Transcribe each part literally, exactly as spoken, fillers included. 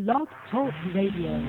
Blog Talk Radio.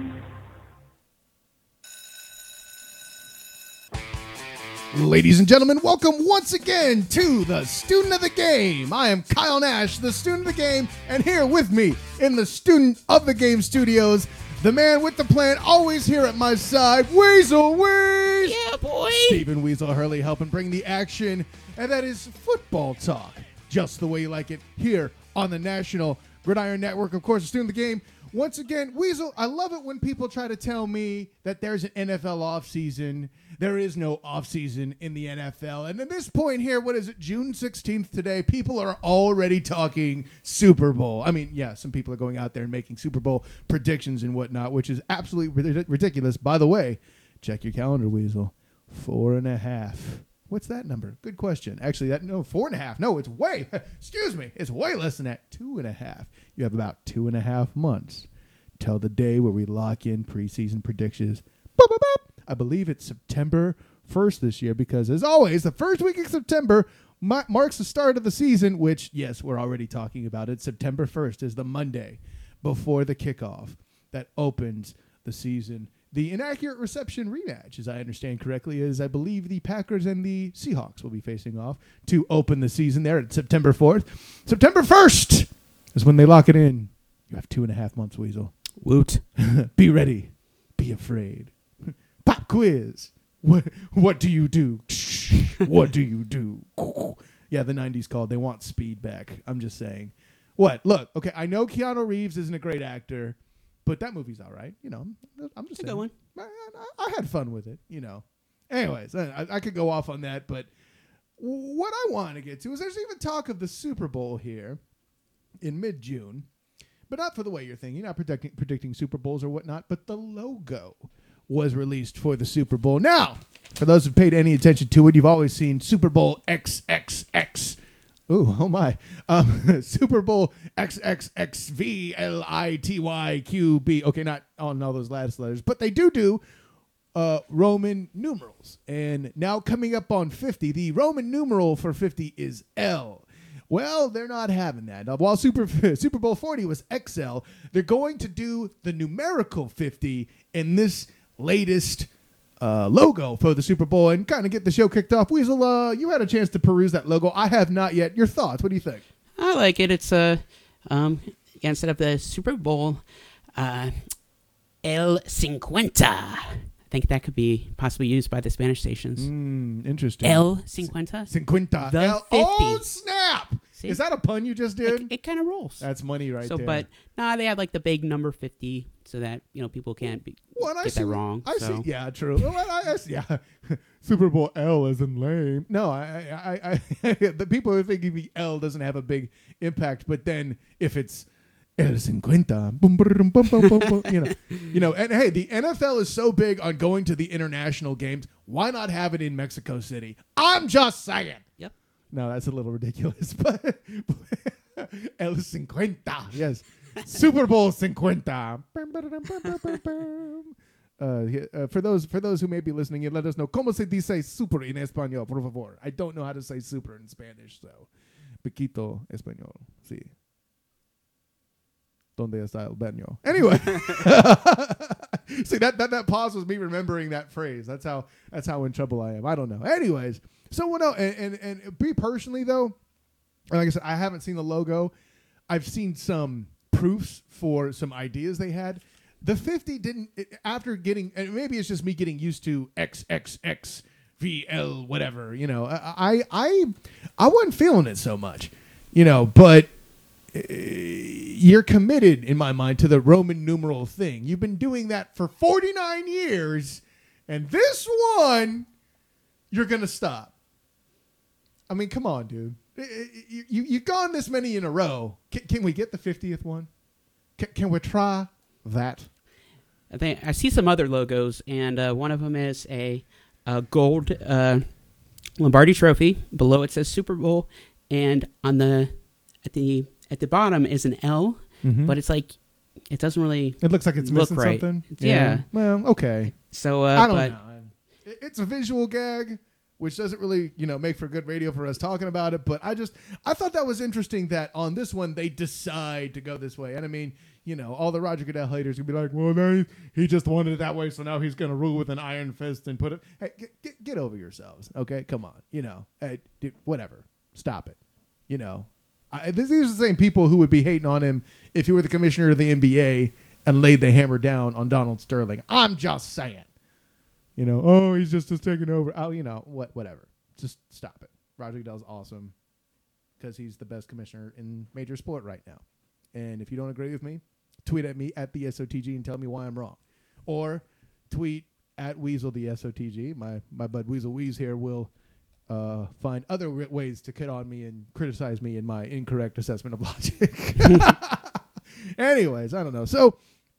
Ladies and gentlemen, welcome once again to the Student of the Game. I am Kyle Nash, the Student of the Game, and here with me in the Student of the Game studios, the man with the plan, always here at my side, Weasel Weeze. Yeah, boy. Stephen Weasel Hurley helping bring the action, and that is football talk, just the way you like it, here on the National Gridiron Network. Of course, the Student of the Game. Once again, Weasel, I love it when people try to tell me that there's an N F L offseason. There is no offseason in the N F L. And at this point here, what is it, June sixteenth today, people are already talking Super Bowl. I mean, yeah, some people are going out there and making Super Bowl predictions and whatnot, which is absolutely ridiculous. By the way, check your calendar, Weasel. Four and a half. What's that number? Good question. Actually, that no, four and a half. No, it's way, excuse me, it's way less than that. Two and a half. You have about two and a half months till the day where we lock in preseason predictions. Boop, boop, boop. I believe it's September first this year because, as always, the first week of September ma- marks the start of the season, which, yes, we're already talking about it. September first is the Monday before the kickoff that opens the season. The inaccurate reception rematch, as I understand correctly, is I believe the Packers and the Seahawks will be facing off to open the season there at September fourth. September first is when they lock it in. You have two and a half months, Weasel. Woot. Be ready. Be afraid. Pop quiz. What What do you do? What do you do? Yeah, the nineties called. They want speed back. I'm just saying. What? Look, okay, I know Keanu Reeves isn't a great actor, but that movie's all right. You know, I'm just It's a saying. good one. I, I, I had fun with it, you know. Anyways, I, I could go off on that, but what I want to get to is there's even talk of the Super Bowl here in mid-June, but not for the way you're thinking. You're not predicting, predicting Super Bowls or whatnot, but the logo was released for the Super Bowl. Now, for those who've paid any attention to it, you've always seen Super Bowl X X X. Ooh, oh my. Um, Super Bowl X X X V L I T Y Q B. Okay, not on all those last letters, but they do do uh, Roman numerals. And now coming up on fifty, the Roman numeral for fifty is L. Well, they're not having that. Now, while Super Super Bowl forty was X L, they're going to do the numerical fifty in this latest uh, logo for the Super Bowl and kind of get the show kicked off. Weasel, uh, you had a chance to peruse that logo. I have not yet. Your thoughts? What do you think? I like it. It's a, uh, um, yeah, instead of the Super Bowl, uh, El Cincuenta. I think that could be possibly used by the Spanish stations. Mm, interesting. El Cincuenta? Cincuenta. The El- fifty. Oh, snap. See? Is that a pun you just did? It, it kind of rolls. That's money right so, there. But, nah, they have like the big number fifty so that, you know, people can't be, Well, I get see, that wrong. I so. see. Yeah, true. Well, I, I see, yeah. Super Bowl L isn't lame. No, I, I, I, the people are thinking the L doesn't have a big impact, but then if it's El Cincuenta, boom, boom, boom, boom, boom, boom, you know, you know, and hey, the N F L is so big on going to the international games. Why not have it in Mexico City? I'm just saying. Yep. No, that's a little ridiculous, but El Cincuenta, yes. Super Bowl Cincuenta. Uh, uh, for those for those who may be listening, let us know. ¿Cómo se dice super en español, por favor? I don't know how to say super in Spanish, so. Piquito español, sí. ¿Dónde está el baño? Anyway. See, that, that that pause was me remembering that phrase. That's how that's how in trouble I am. I don't know. Anyways, so what else? And, and, and me personally, though, like I said, I haven't seen the logo. I've seen some proofs for some ideas they had. The fifty didn't, it, after getting, and maybe it's just me getting used to X X X V L whatever, you know, I, I, I wasn't feeling it so much, you know, but uh, you're committed in my mind to the Roman numeral thing. You've been doing that for forty-nine years, and this one, you're going to stop. I mean, come on, dude. You, you, you've gone this many in a row. Can, can we get the fiftieth one? Can, can we try that? I think I see some other logos, and uh, one of them is a, a gold uh, Lombardi Trophy. Below it says Super Bowl, and on the at the at the bottom is an L, mm-hmm. but it's like it doesn't really. It looks like it's look missing right. something. Yeah. yeah. Well, okay. So uh, I don't but, know. It's a visual gag, which doesn't really, you know, make for good radio for us talking about it. But I just, I thought that was interesting that on this one they decide to go this way. And I mean, You know, all the Roger Goodell haters would be like, well, no, he just wanted it that way, so now he's going to rule with an iron fist and put it. Hey, get, get, get over yourselves, okay? Come on. You know, hey, dude, whatever. Stop it. You know, I, these are the same people who would be hating on him if he were the commissioner of the N B A and laid the hammer down on Donald Sterling. I'm just saying. You know, oh, he's just, just taking over. Oh, you know, what, whatever. Just stop it. Roger Goodell's awesome because he's the best commissioner in major sport right now. And if you don't agree with me, tweet at me at the S O T G and tell me why I'm wrong. Or tweet at Weasel the S O T G. My my bud Weasel Weeze here will uh, find other w- ways to kid on me and criticize me in my incorrect assessment of logic. Anyways, I don't know. So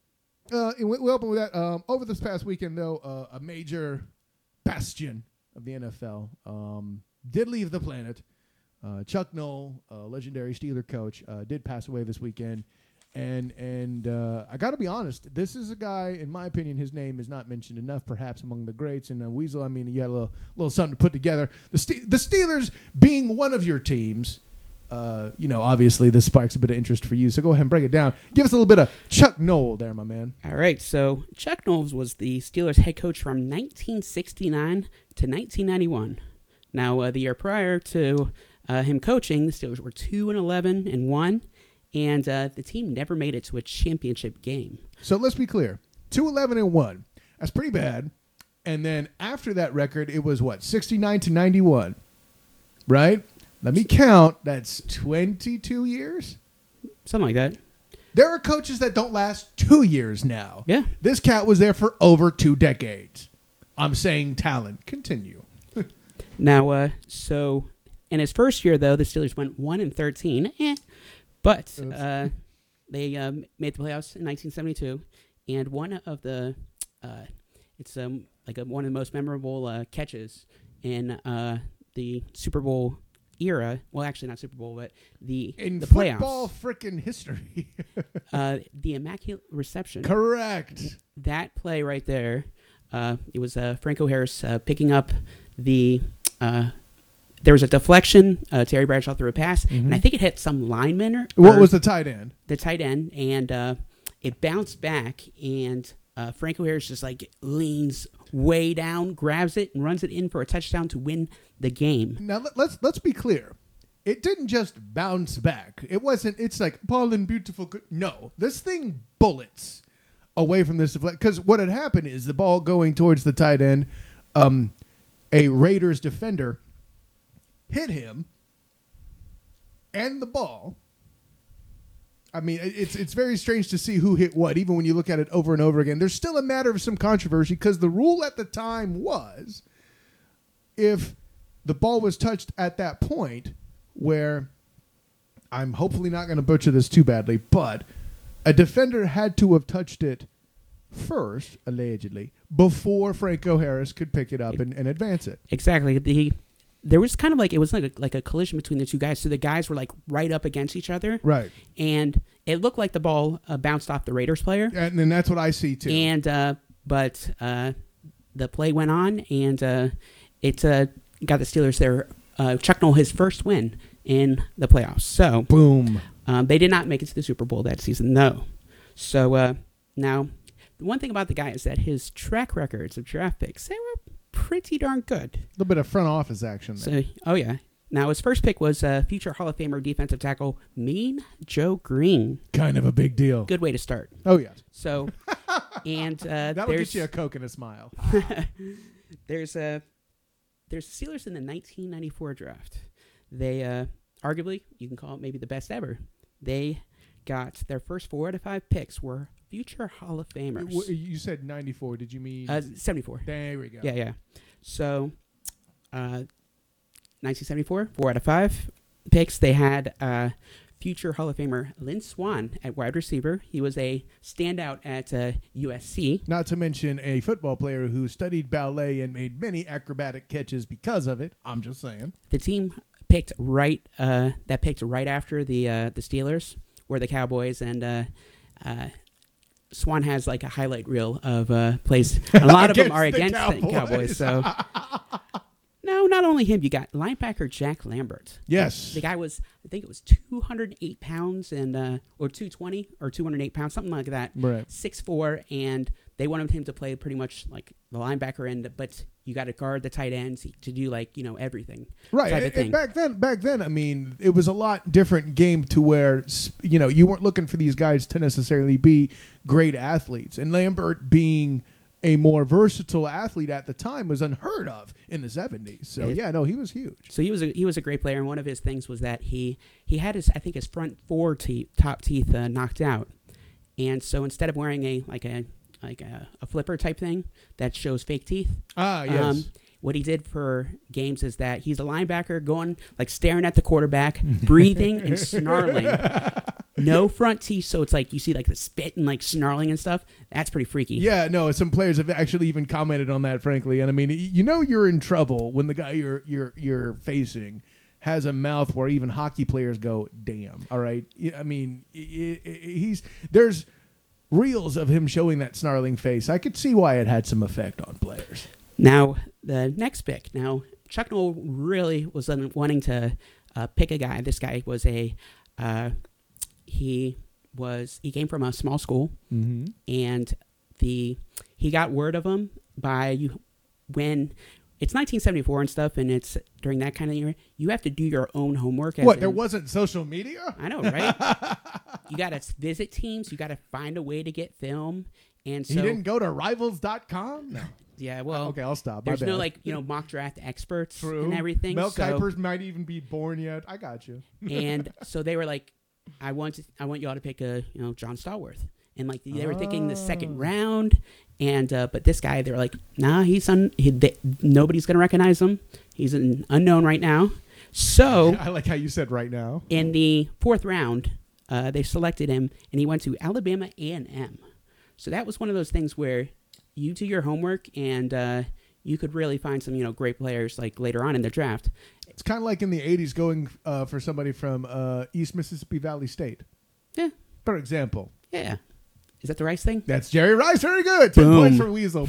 uh, we, we open with that. Um, over this past weekend, though, uh, a major bastion of the N F L um, did leave the planet. Uh, Chuck Noll, uh, legendary Steeler coach, uh, did pass away this weekend. And and uh, I got to be honest, this is a guy, in my opinion, his name is not mentioned enough, perhaps among the greats. And uh, Weasel, I mean, you got a little, little something to put together. The, Ste- the Steelers being one of your teams, uh, you know, obviously this sparks a bit of interest for you. So go ahead and break it down. Give us a little bit of Chuck Noll there, my man. All right, so Chuck Knowles was the Steelers head coach from nineteen sixty-nine to nineteen ninety-one. Now, uh, the year prior to Uh, him coaching, the Steelers were two and eleven and one, and uh, the team never made it to a championship game. So let's be clear: two eleven and one. That's pretty bad. And then after that record, it was what, sixty-nine to ninety-one, right? Let me count. That's twenty-two years. Something like that. There are coaches that don't last two years now. Yeah. This cat was there for over two decades. I'm saying talent. Continue. Now, uh, so. In his first year, though, the Steelers went one and thirteen, eh, but uh, they um, made the playoffs in nineteen seventy-two, and one of the uh, it's um, like a, one of the most memorable uh, catches in uh, the Super Bowl era. Well, actually, not Super Bowl, but the in the football playoffs. Frickin' history. uh, the Immaculate Reception. Correct. That play right there. Uh, it was uh, Franco Harris uh, picking up the. Uh, There was a deflection. Uh, Terry Bradshaw threw a pass, Mm-hmm. and I think it hit some lineman. Or, What or was the tight end? The tight end, and uh, it bounced back, and uh, Franco Harris just like leans way down, grabs it, and runs it in for a touchdown to win the game. Now let, let's let's be clear. It didn't just bounce back. It wasn't. It's like Paul and beautiful. Good. No, this thing bullets away from this deflection. Because what had happened is the ball going towards the tight end. Um, a Raiders defender hit him and the ball. I mean, it's it's very strange to see who hit what, even when you look at it over and over again. There's still a matter of some controversy because the rule at the time was if the ball was touched at that point where, I'm hopefully not going to butcher this too badly, but a defender had to have touched it first, allegedly, before Franco Harris could pick it up and, and advance it. Exactly. The There was kind of like, it was like a, like a collision between the two guys. So the guys were like right up against each other. Right. And it looked like the ball uh, bounced off the Raiders player. And then that's what I see too. And, uh, but uh, the play went on, and uh, it uh, got the Steelers their, uh, Chuck Noll his first win in the playoffs. So, boom. Um, they did not make it to the Super Bowl that season, no. So, uh, now, the one thing about the guy is that his track records of draft picks, they were pretty darn good. A little bit of front office action there. So, oh, yeah. Now, his first pick was uh, future Hall of Famer defensive tackle Mean Joe Green. Kind of a big deal. Good way to start. Oh, yes. So, and uh, that'll there's, get you a Coke and a smile. there's a there's the Steelers in the nineteen ninety-four draft. They uh, arguably, you can call it maybe the best ever. They got their first four out of five picks were future Hall of Famers. You said ninety-four. Did you mean? Uh, seventy-four. There we go. Yeah, yeah. So, uh, nineteen seventy-four, four out of five picks. They had uh, future Hall of Famer Lynn Swann at wide receiver. He was a standout at uh, U S C. Not to mention a football player who studied ballet and made many acrobatic catches because of it. I'm just saying. The team picked right uh, that picked right after the uh, the Steelers were the Cowboys, and uh, uh, Swan has like a highlight reel of uh, plays. A lot of them are the against Cowboys. the Cowboys. So no, not only him, you got linebacker Jack Lambert. Yes. The guy was, I think it was two hundred eight pounds and uh, or two twenty or two hundred eight pounds, something like that. Right. six four, and they wanted him to play pretty much like the linebacker end, but you got to guard the tight ends to do like you know everything. Right. Type And, of thing. and back then, back then, I mean, it was a lot different game to where you know you weren't looking for these guys to necessarily be great athletes, and Lambert being a more versatile athlete at the time was unheard of in the seventies. So It- yeah, no, he was huge. So he was a, he was a great player, and one of his things was that he he had his I think his front four teeth, top teeth uh, knocked out, and so instead of wearing a like a like a, a flipper type thing that shows fake teeth, Ah, yes. um, what he did for games is that he's a linebacker going like staring at the quarterback, breathing and snarling. No front teeth, so it's like you see like the spit and like snarling and stuff. That's pretty freaky. Yeah, no, some players have actually even commented on that, frankly. And I mean, y- you know, you're in trouble when the guy you're you're you're facing has a mouth where even hockey players go, "Damn!" All right, Y- I mean, i- i- he's there's reels of him showing that snarling face. I could see why it had some effect on players. Now the next pick. Now Chuck Noll really was un- wanting to uh, pick a guy. This guy was a uh, he was he came from a small school, Mm-hmm. and the he got word of him by you when it's nineteen seventy-four and stuff, and it's during that kind of year. You have to do your own homework. As What? in- There wasn't social media? I know, right? You got to visit teams. You got to find a way to get film, and so he didn't go to rivals dot com? No. yeah. Well, Okay, I'll stop. My there's no bad. like you know mock draft experts True. and everything. Mel so, Kiper's might even be born yet. I got you. and so they were like, I want to, I want y'all to pick a you know John Stallworth, and like they were thinking the second Oh. round, and uh, but this guy they were like, nah, he's un, he, they, nobody's gonna recognize him. He's an unknown right now. So I like how you said right now. in the fourth round, uh, they selected him, and he went to Alabama A and M. So that was one of those things where you do your homework, and uh, you could really find some you know great players like later on in the draft. It's kind of like in the eighties going uh, for somebody from uh, East Mississippi Valley State. Yeah, For example. yeah. Is that the Rice thing? That's Jerry Rice. Very good. Ten Boom. points for Weasel.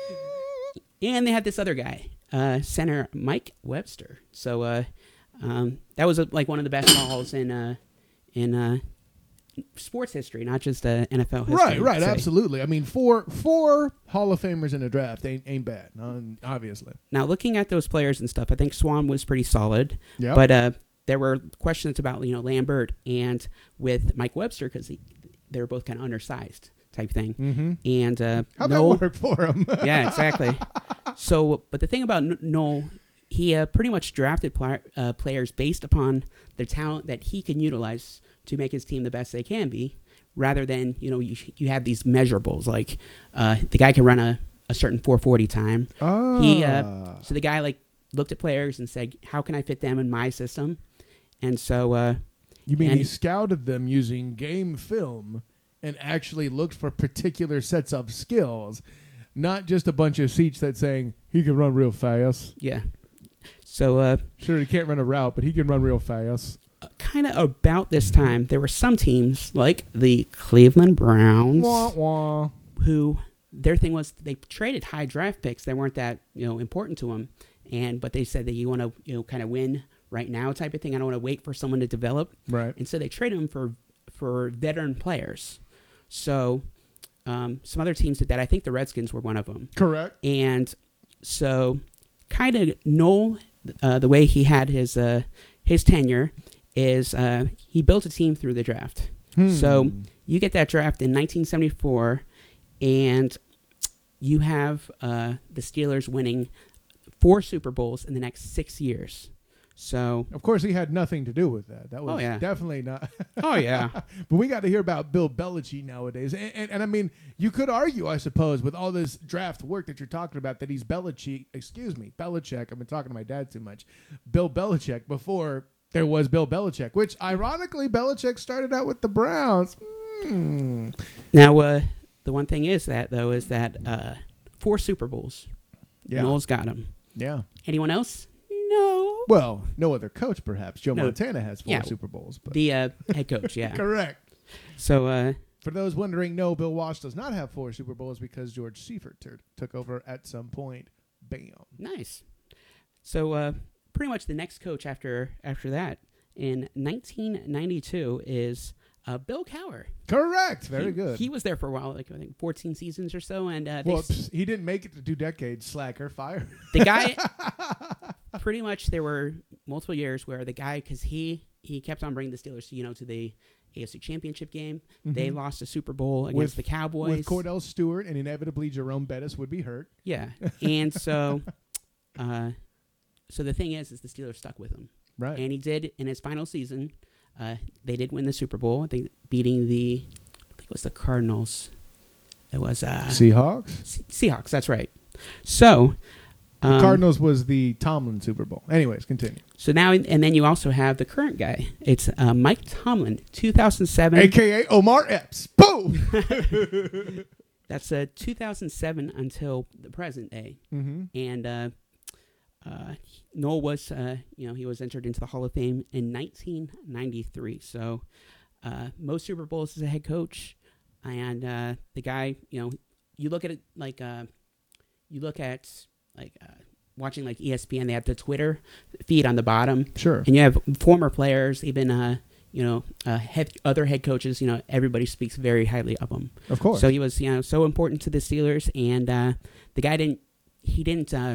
Bing! And they had this other guy, uh, center Mike Webster. So uh, um, that was uh like one of the best calls in uh, in uh, sports history, not just uh, N F L history. Right, right. So- Absolutely. I mean, four four Hall of Famers in a draft ain't, ain't bad, um, obviously. Now, looking at those players and stuff, I think Swan was pretty solid. Yeah. But uh, there were questions about you know Lambert and with Mike Webster because they were both kind of undersized type thing. Mm-hmm. And uh, How'd Noel- that work for him? yeah, exactly. So, but the thing about N- Noel, he uh, pretty much drafted pl- uh, players based upon the talent that he can utilize to make his team the best they can be, rather than you know you you have these measurables like uh, the guy can run a, a certain four forty time. Ah. He uh, so the guy like looked at players and said, how can I fit them in my system? And so uh, You mean and- he scouted them using game film and actually looked for particular sets of skills, not just a bunch of seats that saying he can run real fast. yeah, so uh, Sure, he can't run a route, but he can run real fast. kind of about this time, there were some teams like the Cleveland Browns Wah, wah. who their thing was they traded high draft picks that weren't that you know important to them, and but they said that you want to you know kind of win right now type of thing. I don't want to wait for someone to develop, Right. and so they traded them for for veteran players. So um, some other teams did that. I think the Redskins were one of them. Correct. And so, kind of Noel, uh, the way he had his uh, his tenure is uh, he built a team through the draft. Hmm. So you get that draft in nineteen seventy-four, and you have uh, the Steelers winning four Super Bowls in the next six years. So, Of course, he had nothing to do with that. That was Oh, yeah. definitely not. oh yeah, But we got to hear about Bill Belichick nowadays. And, and, and I mean, you could argue, I suppose, with all this draft work that you're talking about, that he's Belichick, excuse me, Belichick. I've been talking to my dad too much. Bill Belichick before there was Bill Belichick, which ironically, Belichick started out with the Browns. Hmm. now uh, the one thing is that though is that uh, four Super Bowls. Yeah. Noel's got them. Yeah. Anyone else? No. Well, no other coach, perhaps. Joe No. Montana has four Yeah. Super Bowls. But The uh, head coach, yeah. correct. So, uh, For those wondering, no, Bill Walsh does not have four Super Bowls because George Seifert tur- took over at some point. Bam. nice. So uh, pretty much the next coach after after that in nineteen ninety-two is uh, Bill Cowher. Correct. Very he, good. He was there for a while, like I think fourteen seasons or so, and uh, they, Whoops. He didn't make it to two decades. Slacker. Fire. the guy. Pretty much, there were multiple years where the guy, because he he kept on bringing the Steelers, you know, to the A F C Championship game. Mm-hmm. They lost a Super Bowl against With- the Cowboys. With Cordell Stewart and inevitably Jerome Bettis would be hurt. Yeah, and so, uh, so the thing is, is the Steelers stuck with him, Right. and he did in his final season. Uh, they did win the Super Bowl. I think beating the, I think it was the Cardinals. It was uh, Seahawks. Se- Seahawks. That's right. So, um, Cardinals was the Tomlin Super Bowl. Anyways, continue. So now, and then you also have the current guy. It's uh, Mike Tomlin, two thousand seven. A K A Omar Epps. Boom. That's uh, two thousand seven until the present day. Mm-hmm. And uh, uh, Noel was, uh, you know, he was entered into the Hall of Fame in nineteen ninety-three. So uh, most Super Bowls as a head coach. And uh, the guy, you know, you look at it like, uh, you look at like uh, watching like E S P N, they have the Twitter feed on the bottom. Sure. And you have former players, even, uh, you know, uh, head, other head coaches, you know, everybody speaks very highly of him. Of course. So he was, you know, so important to the Steelers, and uh, the guy didn't, he didn't, uh,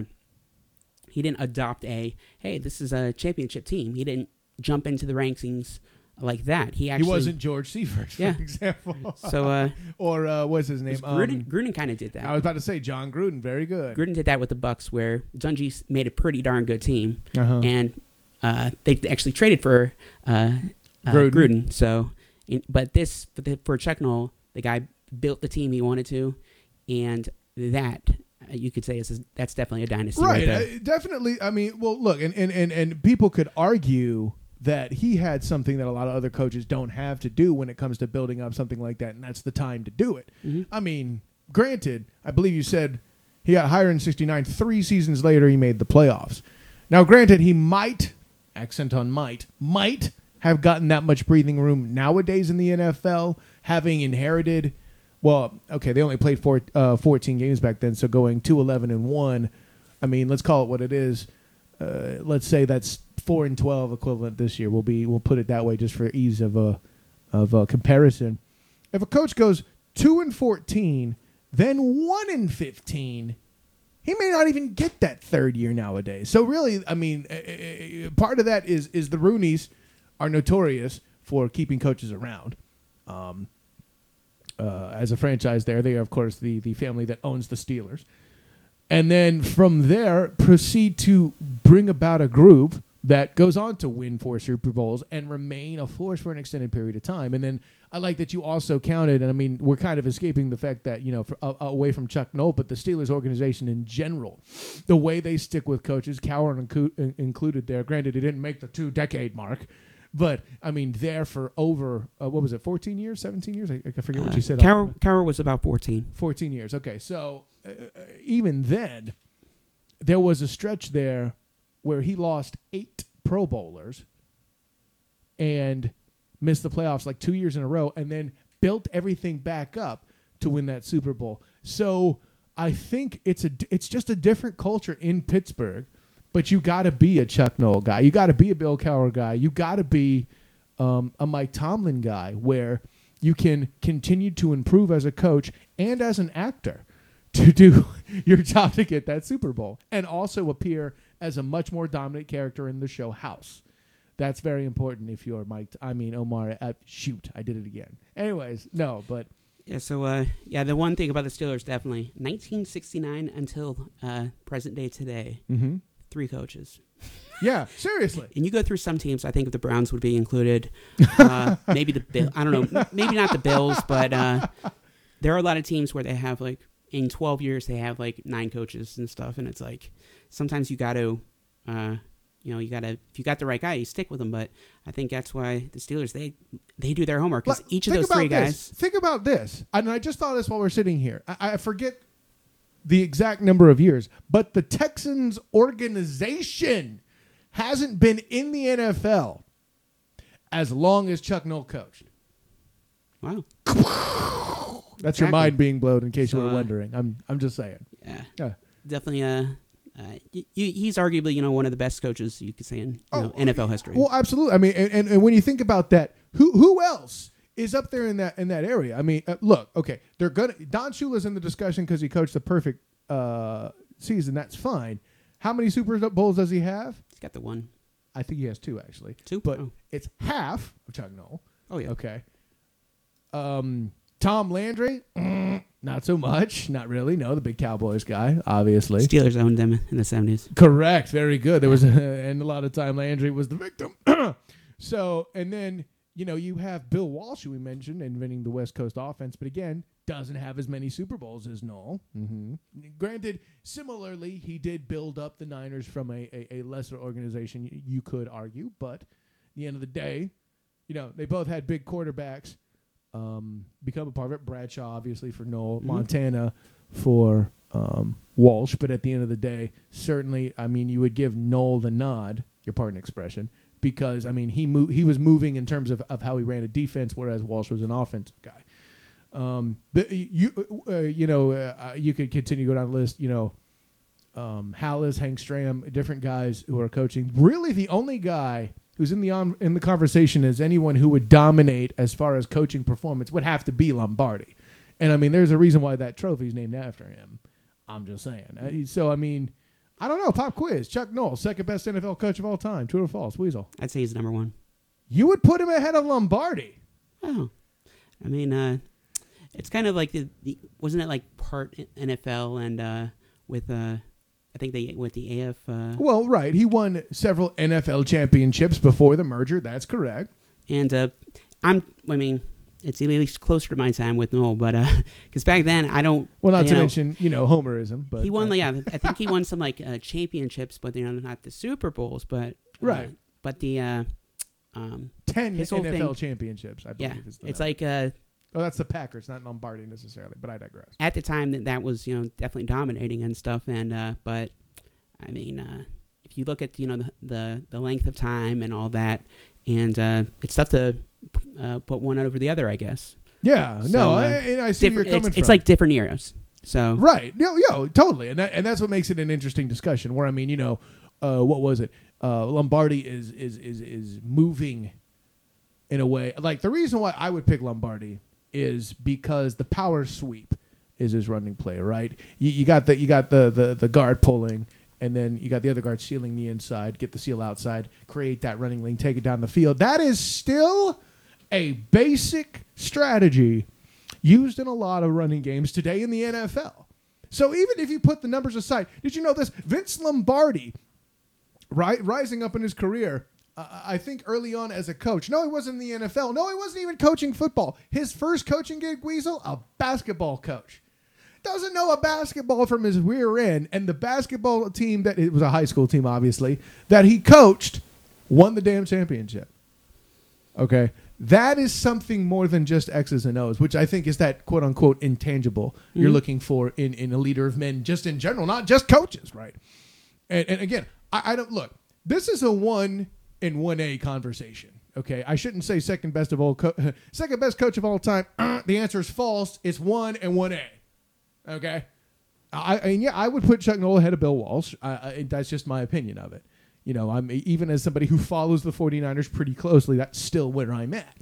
he didn't adopt a, hey, this is a championship team. He didn't jump into the rankings like that. He actually he wasn't George Seifert, for Yeah. example. So, uh, or uh, what's his name? Gruden, Um, Gruden kind of did that. I was about to say John Gruden. Very good. Gruden did that with the Bucks, where Dungy made a pretty darn good team, Uh-huh. and uh, they actually traded for uh, uh, Gruden. Gruden. So, in, but this for, the, for Chuck Noll, the guy built the team he wanted to, and that uh, you could say is that's definitely a dynasty right, Right. there. Uh, definitely. I mean, well, look, and, and, and, and people could argue that he had something that a lot of other coaches don't have to do when it comes to building up something like that, and that's the time to do it. Mhm. I mean, granted, I believe you said he got hired in sixty-nine. Three seasons later, he made the playoffs. Now, granted, he might, accent on might, might have gotten that much breathing room nowadays in the N F L, having inherited, well, okay, they only played four, uh, fourteen games back then, so going two eleven and one, I mean, let's call it what it is. Uh, let's say that's four and twelve equivalent this year. We'll be we'll put it that way just for ease of a of a comparison. If a coach goes two and fourteen, then one and fifteen, he may not even get that third year nowadays. So really, I mean, uh, part of that is is the Rooneys are notorious for keeping coaches around. Um, uh, as a franchise, there they are, of course, the the family that owns the Steelers. And then from there, proceed to bring about a group that goes on to win four Super Bowls and remain a force for an extended period of time. And then I like that you also counted, and I mean, we're kind of escaping the fact that, you know, for, uh, away from Chuck Noll, but the Steelers organization in general, the way they stick with coaches, Cowher incu- included there. Granted, he didn't make the two-decade mark, but, I mean, there for over, uh, what was it, fourteen years, seventeen years? I, I forget what you said. Cowher, Cowher was about fourteen. fourteen years. Okay, so uh, even then, there was a stretch there where he lost eight Pro Bowlers and missed the playoffs like two years in a row, and then built everything back up to win that Super Bowl. So I think it's a it's just a different culture in Pittsburgh, but you got to be a Chuck Noll guy. You got to be a Bill Cowher guy. You got to be um, a Mike Tomlin guy where you can continue to improve as a coach and as an actor to do your job to get that Super Bowl and also appear as a much more dominant character in the show House. That's very important if you're Mike. I mean, Omar. Uh, shoot, I did it again. Anyways, no, but Yeah, so, uh, yeah, the one thing about the Steelers, definitely, nineteen sixty-nine until uh, present day today, mm-hmm. three coaches. yeah, seriously. And you go through some teams, I think the Browns would be included. Uh, maybe the Bill, I don't know, maybe not the Bills, but uh, there are a lot of teams where they have, like, in twelve years, they have, like, nine coaches and stuff, and it's like, sometimes you got to, uh, you know, you got to, if you got the right guy, you stick with them, but I think that's why the Steelers, they they do their homework, because But each of think those three about guys. this. Think about this. And I just thought this while we're sitting here. I, I forget the exact number of years, but the Texans organization hasn't been in the N F L as long as Chuck Noll coached. Wow. That's your Exactly. mind being blown, in case So, you were uh, wondering. I'm I'm just saying. Yeah. Yeah. Definitely uh, uh, y- y- he's arguably, you know, one of the best coaches you could say in you know, Oh, N F L history. Well, absolutely. I mean, and, and, and when you think about that, who who else is up there in that in that area? I mean, uh, look, okay, they're gonna Don Shula's in the discussion because he coached the perfect uh, season. That's fine. How many Super Bowls does he have? He's got the one. I think he has two actually. Two? but Oh. it's half of Chuck Noll. Oh, yeah. Okay. Um, Tom Landry, mm, not so much. Not really. No, the big Cowboys guy, obviously. Steelers owned them in the seventies. Correct. Very good. There was, a, and a lot of time Landry was the victim. So, and then, you know, you have Bill Walsh, who we mentioned, inventing the West Coast offense, but again, doesn't have as many Super Bowls as Noll. Mm-hmm. Granted, similarly, he did build up the Niners from a, a, a lesser organization, you, you could argue, but at the end of the day, you know, they both had big quarterbacks um, become a part of it. Bradshaw, obviously, for Noll. Mm-hmm. Montana for um, Walsh. But at the end of the day, certainly, I mean, you would give Noll the nod, your pardon expression, because, I mean, he mo- he was moving in terms of, of how he ran a defense, whereas Walsh was an offensive guy. Um, but you uh, you know, uh, you could continue to go down the list, you know, um, Hallis, Hank Stram, different guys who are coaching. Really the only guy who's in the on, in the conversation as anyone who would dominate as far as coaching performance would have to be Lombardi. And, I mean, there's a reason why that trophy is named after him. I'm just saying. Uh, so, I mean, I don't know. Pop quiz. Chuck Noll, second best N F L coach of all time. True or false? Weasel. I'd say he's number one. You would put him ahead of Lombardi. Oh. I mean, uh, it's kind of like the, the wasn't it like part N F L and uh, with uh, I think they with the A F. Uh, Well, right. He won several N F L championships before the merger. That's correct. and uh, I'm I mean it's at least closer to my time with Noel, but because back then I don't. Well, not you to know, mention, you know, Homerism. But he won. uh, Yeah, I think he won some like uh, championships, but you know not the Super Bowls, but uh, Right. But the uh, um, ten his whole N F L thing- championships, I believe. yeah, is the it's number. like uh, Oh, that's the Packers, not Lombardi necessarily, but I digress. at the time that that was you know definitely dominating and stuff, and uh, but I mean uh, if you look at you know the, the the length of time and all that, and uh, it's tough to uh, put one over the other, I guess. Yeah, So, no, uh, I, and I see where Different, you're coming it's, from. it's like different eras. So right, yo, yo, totally, and that, and that's what makes it an interesting discussion. Where I mean, you know, uh, what was it? Uh, Lombardi is is is is moving in a way. Like the reason why I would pick Lombardi is because the power sweep is his running play. Right, you, you got the you got the, the the guard pulling. And then you got the other guard sealing the inside, get the seal outside, create that running lane, take it down the field. That is still a basic strategy used in a lot of running games today in the N F L. So even if you put the numbers aside, did you know this? Vince Lombardi, ri- rising up in his career, uh, I think early on as a coach. No, he wasn't in the N F L. No, he wasn't even coaching football. His first coaching gig, Weasel, a basketball coach. Doesn't know a basketball from his rear end, and the basketball team that it was a high school team, obviously, that he coached won the damn championship. Okay, that is something more than just X's and O's, which I think is that quote unquote intangible mm-hmm. you're looking for in, in a leader of men, just in general, not just coaches, right? And, and again, I, I don't look. This is a one in one A conversation. Okay, I shouldn't say second best of all, co- second best coach of all time. Uh, the answer is false. It's one and one A. Okay, I, I yeah, I would put Chuck Noll ahead of Bill Walsh. I, I, that's just my opinion of it. You know, I'm even as somebody who follows the 49ers pretty closely, that's still where I'm at.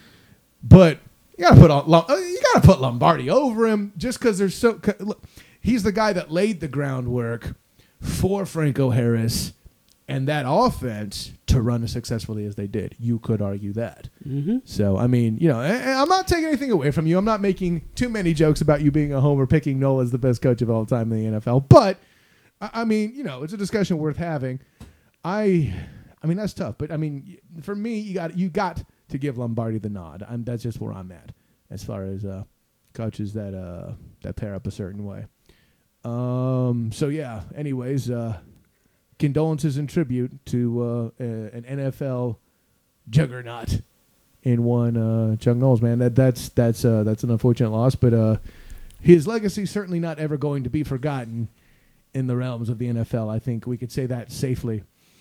But you gotta put on, you gotta put Lombardi over him just because there's so. Look, he's the guy that laid the groundwork for Franco Harris and that offense to run as successfully as they did. You could argue that. Mm-hmm. So, I mean, you know, I'm not taking anything away from you. I'm not making too many jokes about you being a homer, picking Noll as the best coach of all time in the N F L. But, I mean, you know, it's a discussion worth having. I I mean, that's tough. But, I mean, for me, you got you got to give Lombardi the nod. I'm, that's just where I'm at as far as uh, coaches that uh, that pair up a certain way. Um. So, yeah, anyways, uh, condolences and tribute to uh, a, an N F L juggernaut in one uh, Chuck Knowles, man. That that's that's uh, that's an unfortunate loss, but uh, his legacy certainly not ever going to be forgotten in the realms of the N F L. I think we could say that safely.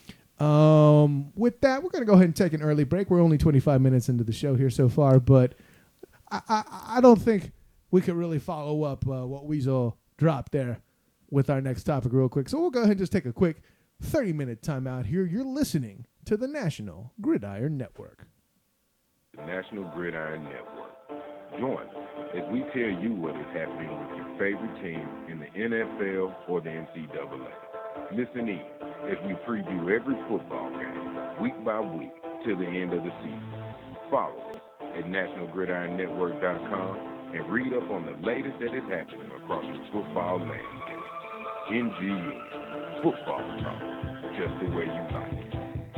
Um, with that, we're going to go ahead and take an early break. We're only twenty-five minutes into the show here so far, but I I, I don't think we could really follow up uh, what Weasel dropped there with our next topic real quick. So we'll go ahead and just take a quick thirty-minute timeout here. You're listening to the National Gridiron Network. The National Gridiron Network. Join us as we tell you what is happening with your favorite team in the N F L or the N C double A. Listen in as we preview every football game week by week till the end of the season. Follow us at national gridiron network dot com and read up on the latest that is happening across the football landscape. N G N, football talk, just the way you like it.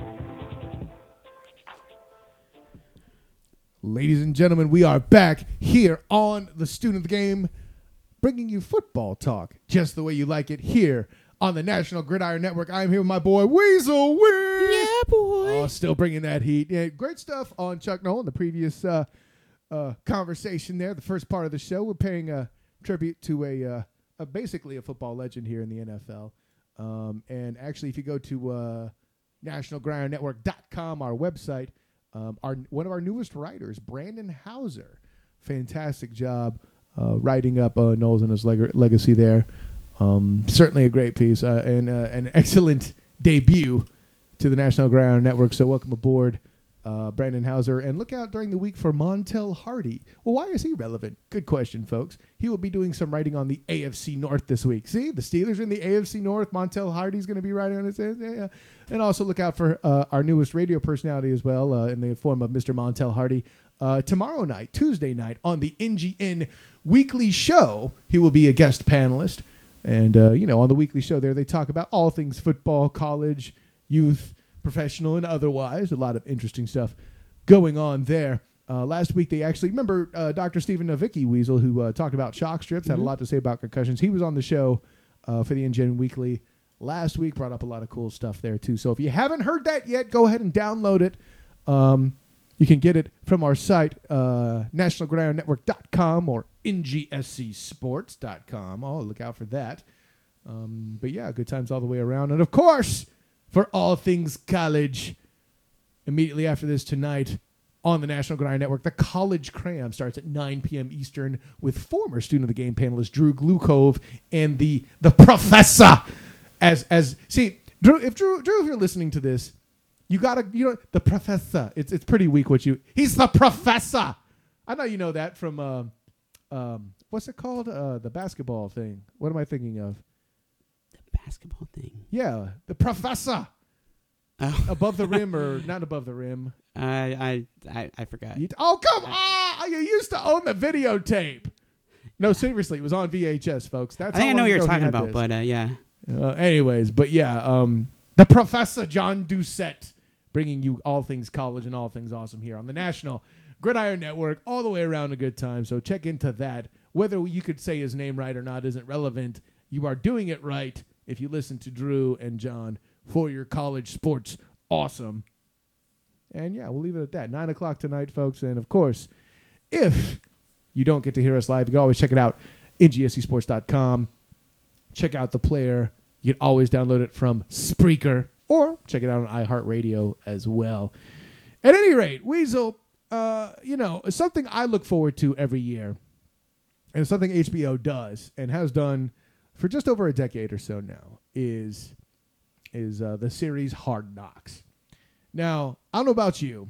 Ladies and gentlemen, we are back here on the Student of the Game, bringing you football talk just the way you like it here on the National Gridiron Network. I'm here with my boy Weasel Wiz. Yeah, boy. Oh, still bringing that heat. Yeah, great stuff on Chuck Noll in the previous uh, uh, conversation there. The first part of the show, we're paying a tribute to a, uh, a basically a football legend here in the N F L. Um, and actually, if you go to uh, national gridiron network dot com, our website, Um, our one of our newest writers, Brandon Hauser, fantastic job uh, writing up uh, Knowles and his leg- legacy there. Um, certainly a great piece uh, and uh, an excellent debut to the National Gridiron Network. So welcome aboard, uh, Brandon Hauser, and look out during the week for Montel Hardy. Well, why is he relevant? Good question, folks. He will be doing some writing on the A F C North this week. See, the Steelers are in the A F C North. Montel Hardy's going to be writing on it. Yeah, yeah. And also look out for uh, our newest radio personality as well uh, in the form of Mister Montel Hardy. Uh, tomorrow night, Tuesday night, on the N G N Weekly Show, he will be a guest panelist. And, uh, you know, on the weekly show there, they talk about all things football, college, youth, professional, and otherwise. A lot of interesting stuff going on there. Uh, last week, they actually, remember uh, Doctor Stephen Nowicki, Weasel, who uh, talked about shock strips, had Mm-hmm. a lot to say about concussions. He was on the show uh, for the N G N Weekly last week, brought up a lot of cool stuff there, too. So if you haven't heard that yet, go ahead and download it. Um, you can get it from our site, uh, national gridiron network dot com or N G S C sports dot com. Oh, look out for that. Um, but, yeah, good times all the way around. And, of course, for all things college, immediately after this tonight on the National Gridiron Network, the College Cram starts at nine p.m. Eastern with former Student of the Game panelist Drew Glukove and the the professor. As as see, Drew, if Drew, Drew, if you're listening to this, you gotta, you know, the professor. It's it's pretty weak what you. He's the professor. I know you know that from uh, um, what's it called? Uh, the basketball thing. What am I thinking of? The basketball thing. Yeah, the professor. Oh. Above the rim or not above the rim? I I I, I forgot. You t- oh come on! You used to own the videotape. No, seriously, it was on V H S, folks. That's I think how I know long what you're ago he talking had about, this. but uh, yeah. Uh, anyways, but yeah, um, the Professor John Doucette bringing you all things college and all things awesome here on the National Gridiron Network, all the way around a good time. So check into that. Whether you could say his name right or not isn't relevant. You are doing it right if you listen to Drew and John for your college sports awesome. And yeah, we'll leave it at that. Nine o'clock tonight, folks. And of course, if you don't get to hear us live, you can always check it out, N G S C sports dot com. Check out the player. You can always download it from Spreaker or check it out on iHeartRadio as well. At any rate, Weasel, uh, you know, something I look forward to every year, and it's something H B O does and has done for just over a decade or so now, is is uh, the series Hard Knocks. Now, I don't know about you,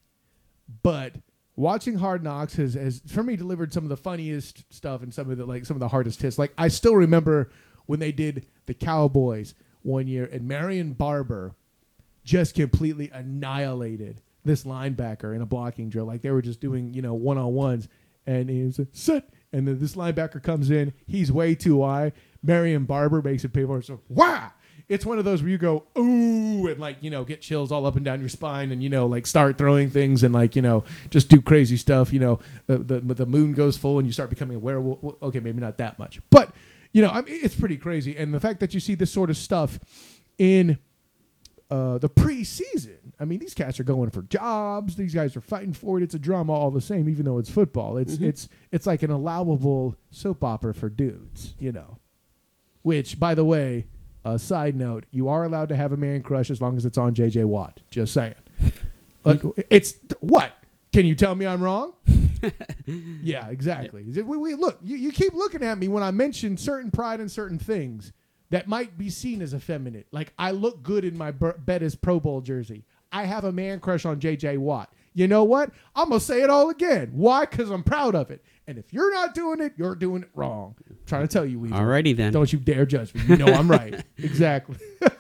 but watching Hard Knocks has, has, for me, delivered some of the funniest stuff and some of the like some of the hardest hits. Like, I still remember when they did the Cowboys one year, and Marion Barber just completely annihilated this linebacker in a blocking drill. Like, they were just doing, you know, one-on-ones, and he was like, set, and then this linebacker comes in, he's way too high. Marion Barber makes it pay for it. So, wow! It's one of those where you go, ooh, and like, you know, get chills all up and down your spine and, you know, like start throwing things and like, you know, just do crazy stuff. You know, the the, the moon goes full and you start becoming a werewolf. Okay, maybe not that much. But, you know, I mean, it's pretty crazy. And the fact that you see this sort of stuff in uh, the preseason, I mean, these cats are going for jobs. These guys are fighting for it. It's a drama all the same, even though it's football. It's, mm-hmm. it's, it's like an allowable soap opera for dudes, you know, which, by the way, a uh, side note, you are allowed to have a man crush as long as it's on J J Watt. Just saying. Like, it's what? Can you tell me I'm wrong? Yeah, exactly. We, we look. You, you keep looking at me when I mention certain pride in certain things that might be seen as effeminate. Like I look good in my Ber- Bettis Pro Bowl jersey. I have a man crush on J J Watt. You know what? I'm gonna say it all again. Why? Because I'm proud of it. And if you're not doing it, you're doing it wrong. I'm trying to tell you, Weezer. Alrighty then. Don't you dare judge me. You know I'm right. Exactly.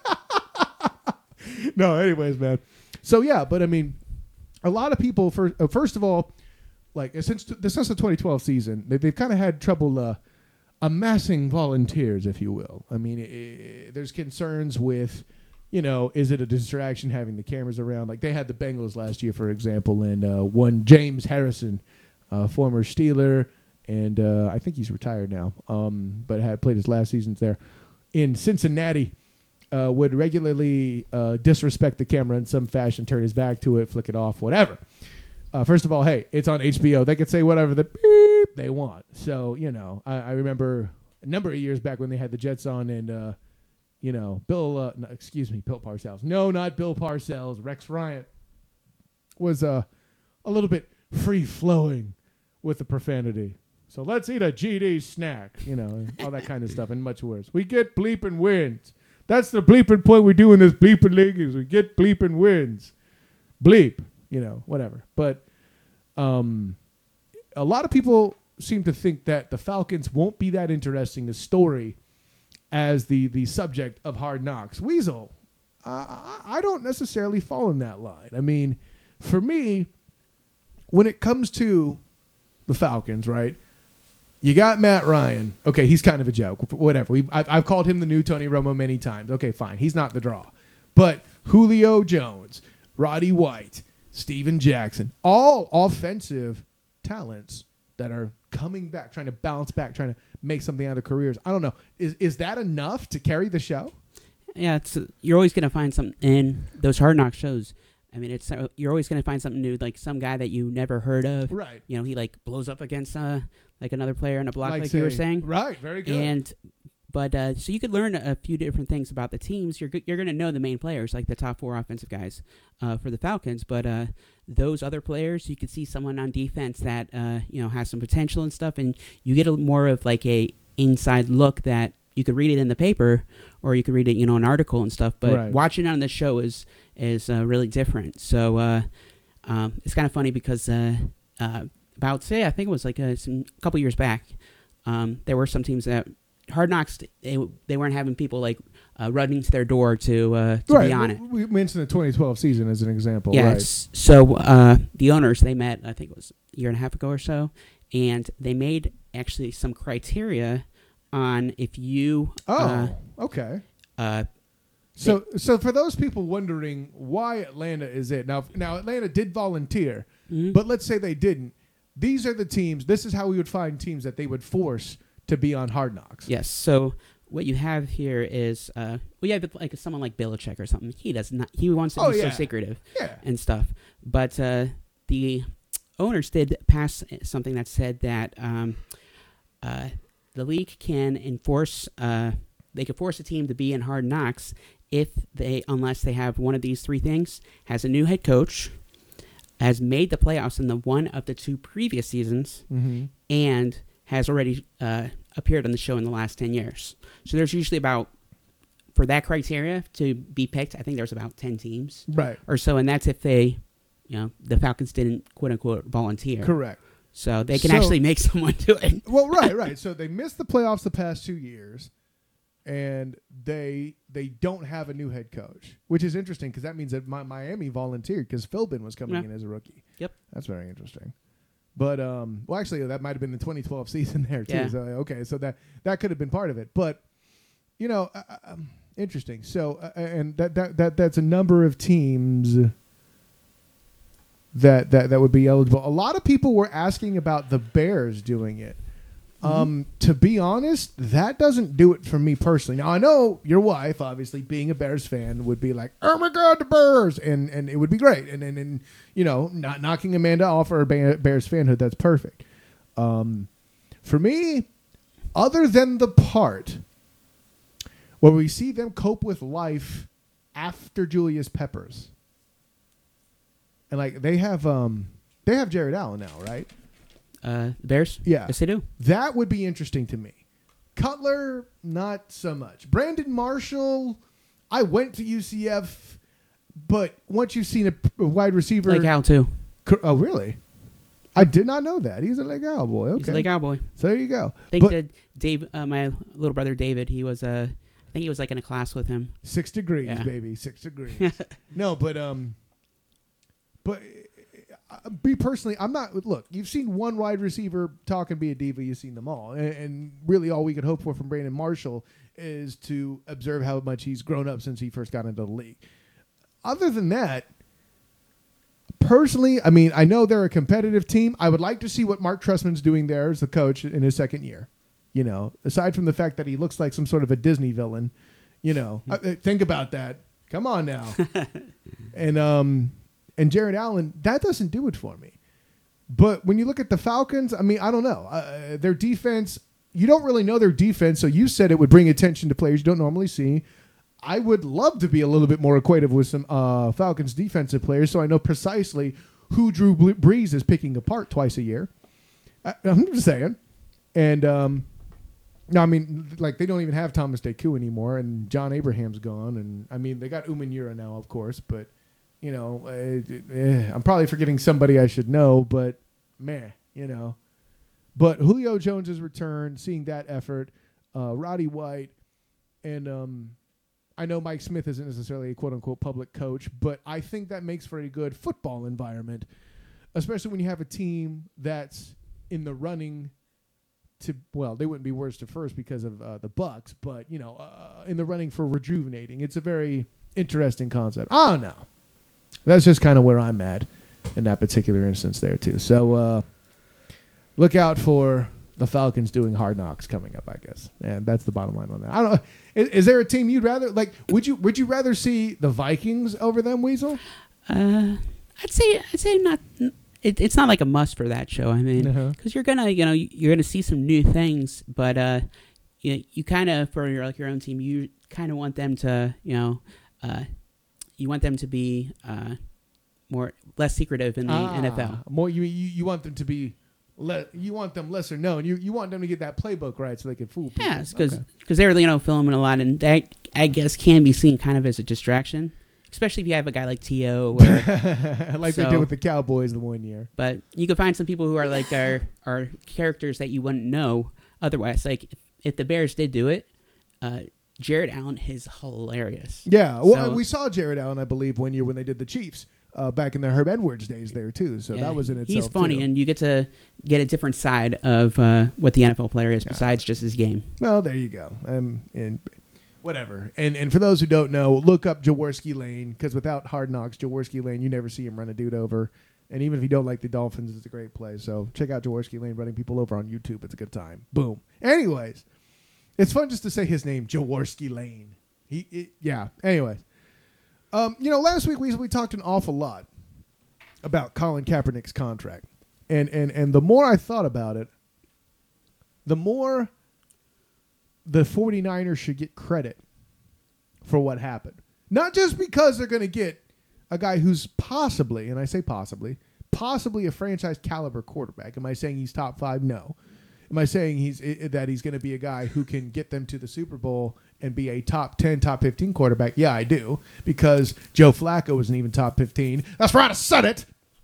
No, anyways, man. So yeah, but I mean, a lot of people. First, uh, first of all, like since since the twenty twelve season, they, they've kind of had trouble uh, amassing volunteers, if you will. I mean, it, it, there's concerns with, you know, is it a distraction having the cameras around? Like they had the Bengals last year, for example, and uh, one James Harrison, uh, former Steeler, and uh, I think he's retired now, um, but had played his last seasons there in Cincinnati. Uh, would regularly uh, disrespect the camera in some fashion, turn his back to it, flick it off, whatever. Uh, first of all, hey, it's on H B O. They could say whatever the beep they want. So, you know, I, I remember a number of years back when they had the Jets on and, uh, you know, Bill, uh, no, excuse me, Bill Parcells. No, not Bill Parcells. Rex Ryan was uh, a little bit free-flowing with the profanity. So let's eat a G D snack, you know, all that kind of stuff and much worse. We get bleeping wins. That's the bleeping point we do in this bleeping league is we get bleeping wins. Bleep, you know, whatever. But um, a lot of people seem to think that the Falcons won't be that interesting, the story, as the, the subject of Hard Knocks. Weasel, uh, I don't necessarily fall in that line. I mean, for me, when it comes to the Falcons, right, you got Matt Ryan. Okay, he's kind of a joke. Whatever. We, I've, I've called him the new Tony Romo many times. Okay, fine. He's not the draw. But Julio Jones, Roddy White, Steven Jackson, all offensive talents that are coming back, trying to bounce back, trying to make something out of their careers. I don't know. Is is that enough to carry the show? Yeah, it's you're always going to find something in those Hard Knock shows. I mean, it's uh, you're always going to find something new, like some guy that you never heard of. Right. You know, he like blows up against uh, like another player in a block, like, like you were saying. Right. Very good. And but uh, so you could learn a few different things about the teams. You're you're going to know the main players, like the top four offensive guys uh, for the Falcons. But uh, those other players, you could see someone on defense that uh, you know has some potential and stuff, and you get a more of like a inside look that you could read it in the paper, or you could read it, you know, an article and stuff. But right. watching it on the show is is uh, really different. So uh, um, it's kind of funny because uh, uh, about say I think it was like a, some, a couple years back, um, there were some teams that Hard Knocks they they weren't having people like uh, running to their door to uh, to right. be on it. We mentioned the twenty twelve season as an example. Yeah. Right. So uh, the owners they met I think it was a year and a half ago or so, and they made actually some criteria on if you Oh, uh, okay. uh, So, so for those people wondering why Atlanta is it now? Now Atlanta did volunteer, mm-hmm. but let's say they didn't. These are the teams. This is how we would find teams that they would force to be on Hard Knocks. Yes. So what you have here is, uh, well, you have like someone like Belichick or something. He does not. He wants to Oh, be yeah. so secretive Yeah. and stuff. But uh, the owners did pass something that said that um, uh, the league can enforce. Uh, they can force a team to be in Hard Knocks if they, unless they have one of these three things: has a new head coach, has made the playoffs in the one of the two previous seasons, Mm-hmm. and has already uh, appeared on the show in the last ten years. So there's usually about, for that criteria to be picked, I think there's about ten teams Right. or so, and that's if they, you know, the Falcons didn't quote unquote volunteer. Correct. So they can So- actually make someone do it. Well, right, right. So they missed the playoffs the past two years, and they they don't have a new head coach, which is interesting because that means that my, Miami volunteered because Philbin was coming Yeah. in as a rookie. Yep. That's very interesting. But um, well, actually, that might have been the twenty twelve season there too. Yeah. So, okay, so that that could have been part of it. But you know, uh, um, interesting. So, uh, and that that that that's a number of teams that that that would be eligible. A lot of people were asking about the Bears doing it. Um, to be honest, that doesn't do it for me personally. Now I know your wife, obviously being a Bears fan, would be like, "Oh my God, the Bears!" and and it would be great. And and, and you know, not knocking Amanda off her Ba- Bears fanhood, that's perfect. Um, for me, other than the part where we see them cope with life after Julius Peppers, and like they have um they have Jared Allen now, right? Uh, Bears? Yeah. Yes, they do. That would be interesting to me. Cutler, not so much. Brandon Marshall, I went to U C F, but once you've seen a, a wide receiver. Lake Al, too. Oh, really? I did not know that. He's a Lake Al boy. Okay. He's a Lake Al boy. So there you go. I think But that Dave, uh, my little brother David, he was, uh, I think he was like in a class with him. six degrees, Yeah. baby. Six degrees. No, but, um, but uh, be personally, I'm not, look, you've seen one wide receiver talk and be a diva. You've seen them all. And, and really all we could hope for from Brandon Marshall is to observe how much he's grown up since he first got into the league. Other than that, personally, I mean, I know they're a competitive team. I would like to see what Mark Trestman's doing there as the coach in his second year. You know, aside from the fact that he looks like some sort of a Disney villain, you know, I, I- think about that. Come on now. and um, and Jared Allen, that doesn't do it for me. But when you look at the Falcons, I mean, I don't know. Uh, their defense, you don't really know their defense, so you said it would bring attention to players you don't normally see. I would love to be a little bit more acquainted with some uh, Falcons defensive players so I know precisely who Drew Brees is picking apart twice a year. I, I'm just saying. And, um, no, I mean, like, they don't even have Thomas Deku anymore, and John Abraham's gone. And, I mean, they got Umanura now, of course, but, you know, uh, eh, I'm probably forgetting somebody I should know, but, meh, you know. But Julio Jones' return, seeing that effort, uh, Roddy White, and, um, I know Mike Smith isn't necessarily a quote-unquote public coach, but I think that makes for a good football environment, especially when you have a team that's in the running to, well, they wouldn't be worst to first because of uh, the Bucks, but, you know, uh, in the running for rejuvenating. It's a very interesting concept. I don't know. That's just kind of where I'm at in that particular instance there, too. So uh, look out for the Falcons doing Hard Knocks coming up, I guess. And that's the bottom line on that. I don't know. Is, is there a team you'd rather like? Would you would you rather see the Vikings over them, Weasel? Uh, I'd say I'd say not. It, it's not like a must for that show. I mean, because Uh-huh. you're gonna you know you're gonna see some new things, but uh, you you kind of for your like your own team, you kind of want them to you know, uh, you want them to be uh, more less secretive in the Ah, N F L. More you you, you want them to be. Le- you want them lesser known. You you want them to get that playbook right so they can fool people. Yeah, because Okay. they're you know filming a lot, and that I guess can be seen kind of as a distraction, especially if you have a guy like T O Or, like they So- did with the Cowboys the one year. but you can find some people who are like are are characters that you wouldn't know otherwise. Like if, if the Bears did do it, uh, Jared Allen is hilarious. Yeah, well, So- we saw Jared Allen, I believe, one year when they did the Chiefs uh, back in the Herb Edwards days there too. So Yeah, that was in itself. He's funny, too. and you get to get a different side of uh, what the N F L player is besides just his game. Well, there you go. Um, and whatever. And and for those who don't know, look up Jaworski Lane, because without Hard Knocks, Jaworski Lane, you never see him run a dude over. And even if you don't like the Dolphins, it's a great play. So check out Jaworski Lane running people over on YouTube. It's a good time. Boom. Anyways, it's fun just to say his name, Jaworski Lane. He, it, yeah. Anyways, um, you know, last week we we talked an awful lot about Colin Kaepernick's contract, and and and the more I thought about it, the more the 49ers should get credit for what happened. Not just because they're going to get a guy who's possibly, and I say possibly, possibly a franchise caliber quarterback. Am I saying he's top five? No. Am I saying he's i- that he's going to be a guy who can get them to the Super Bowl and be a top ten, top fifteen quarterback? Yeah, I do, because Joe Flacco isn't even top fifteen. That's right, I said it.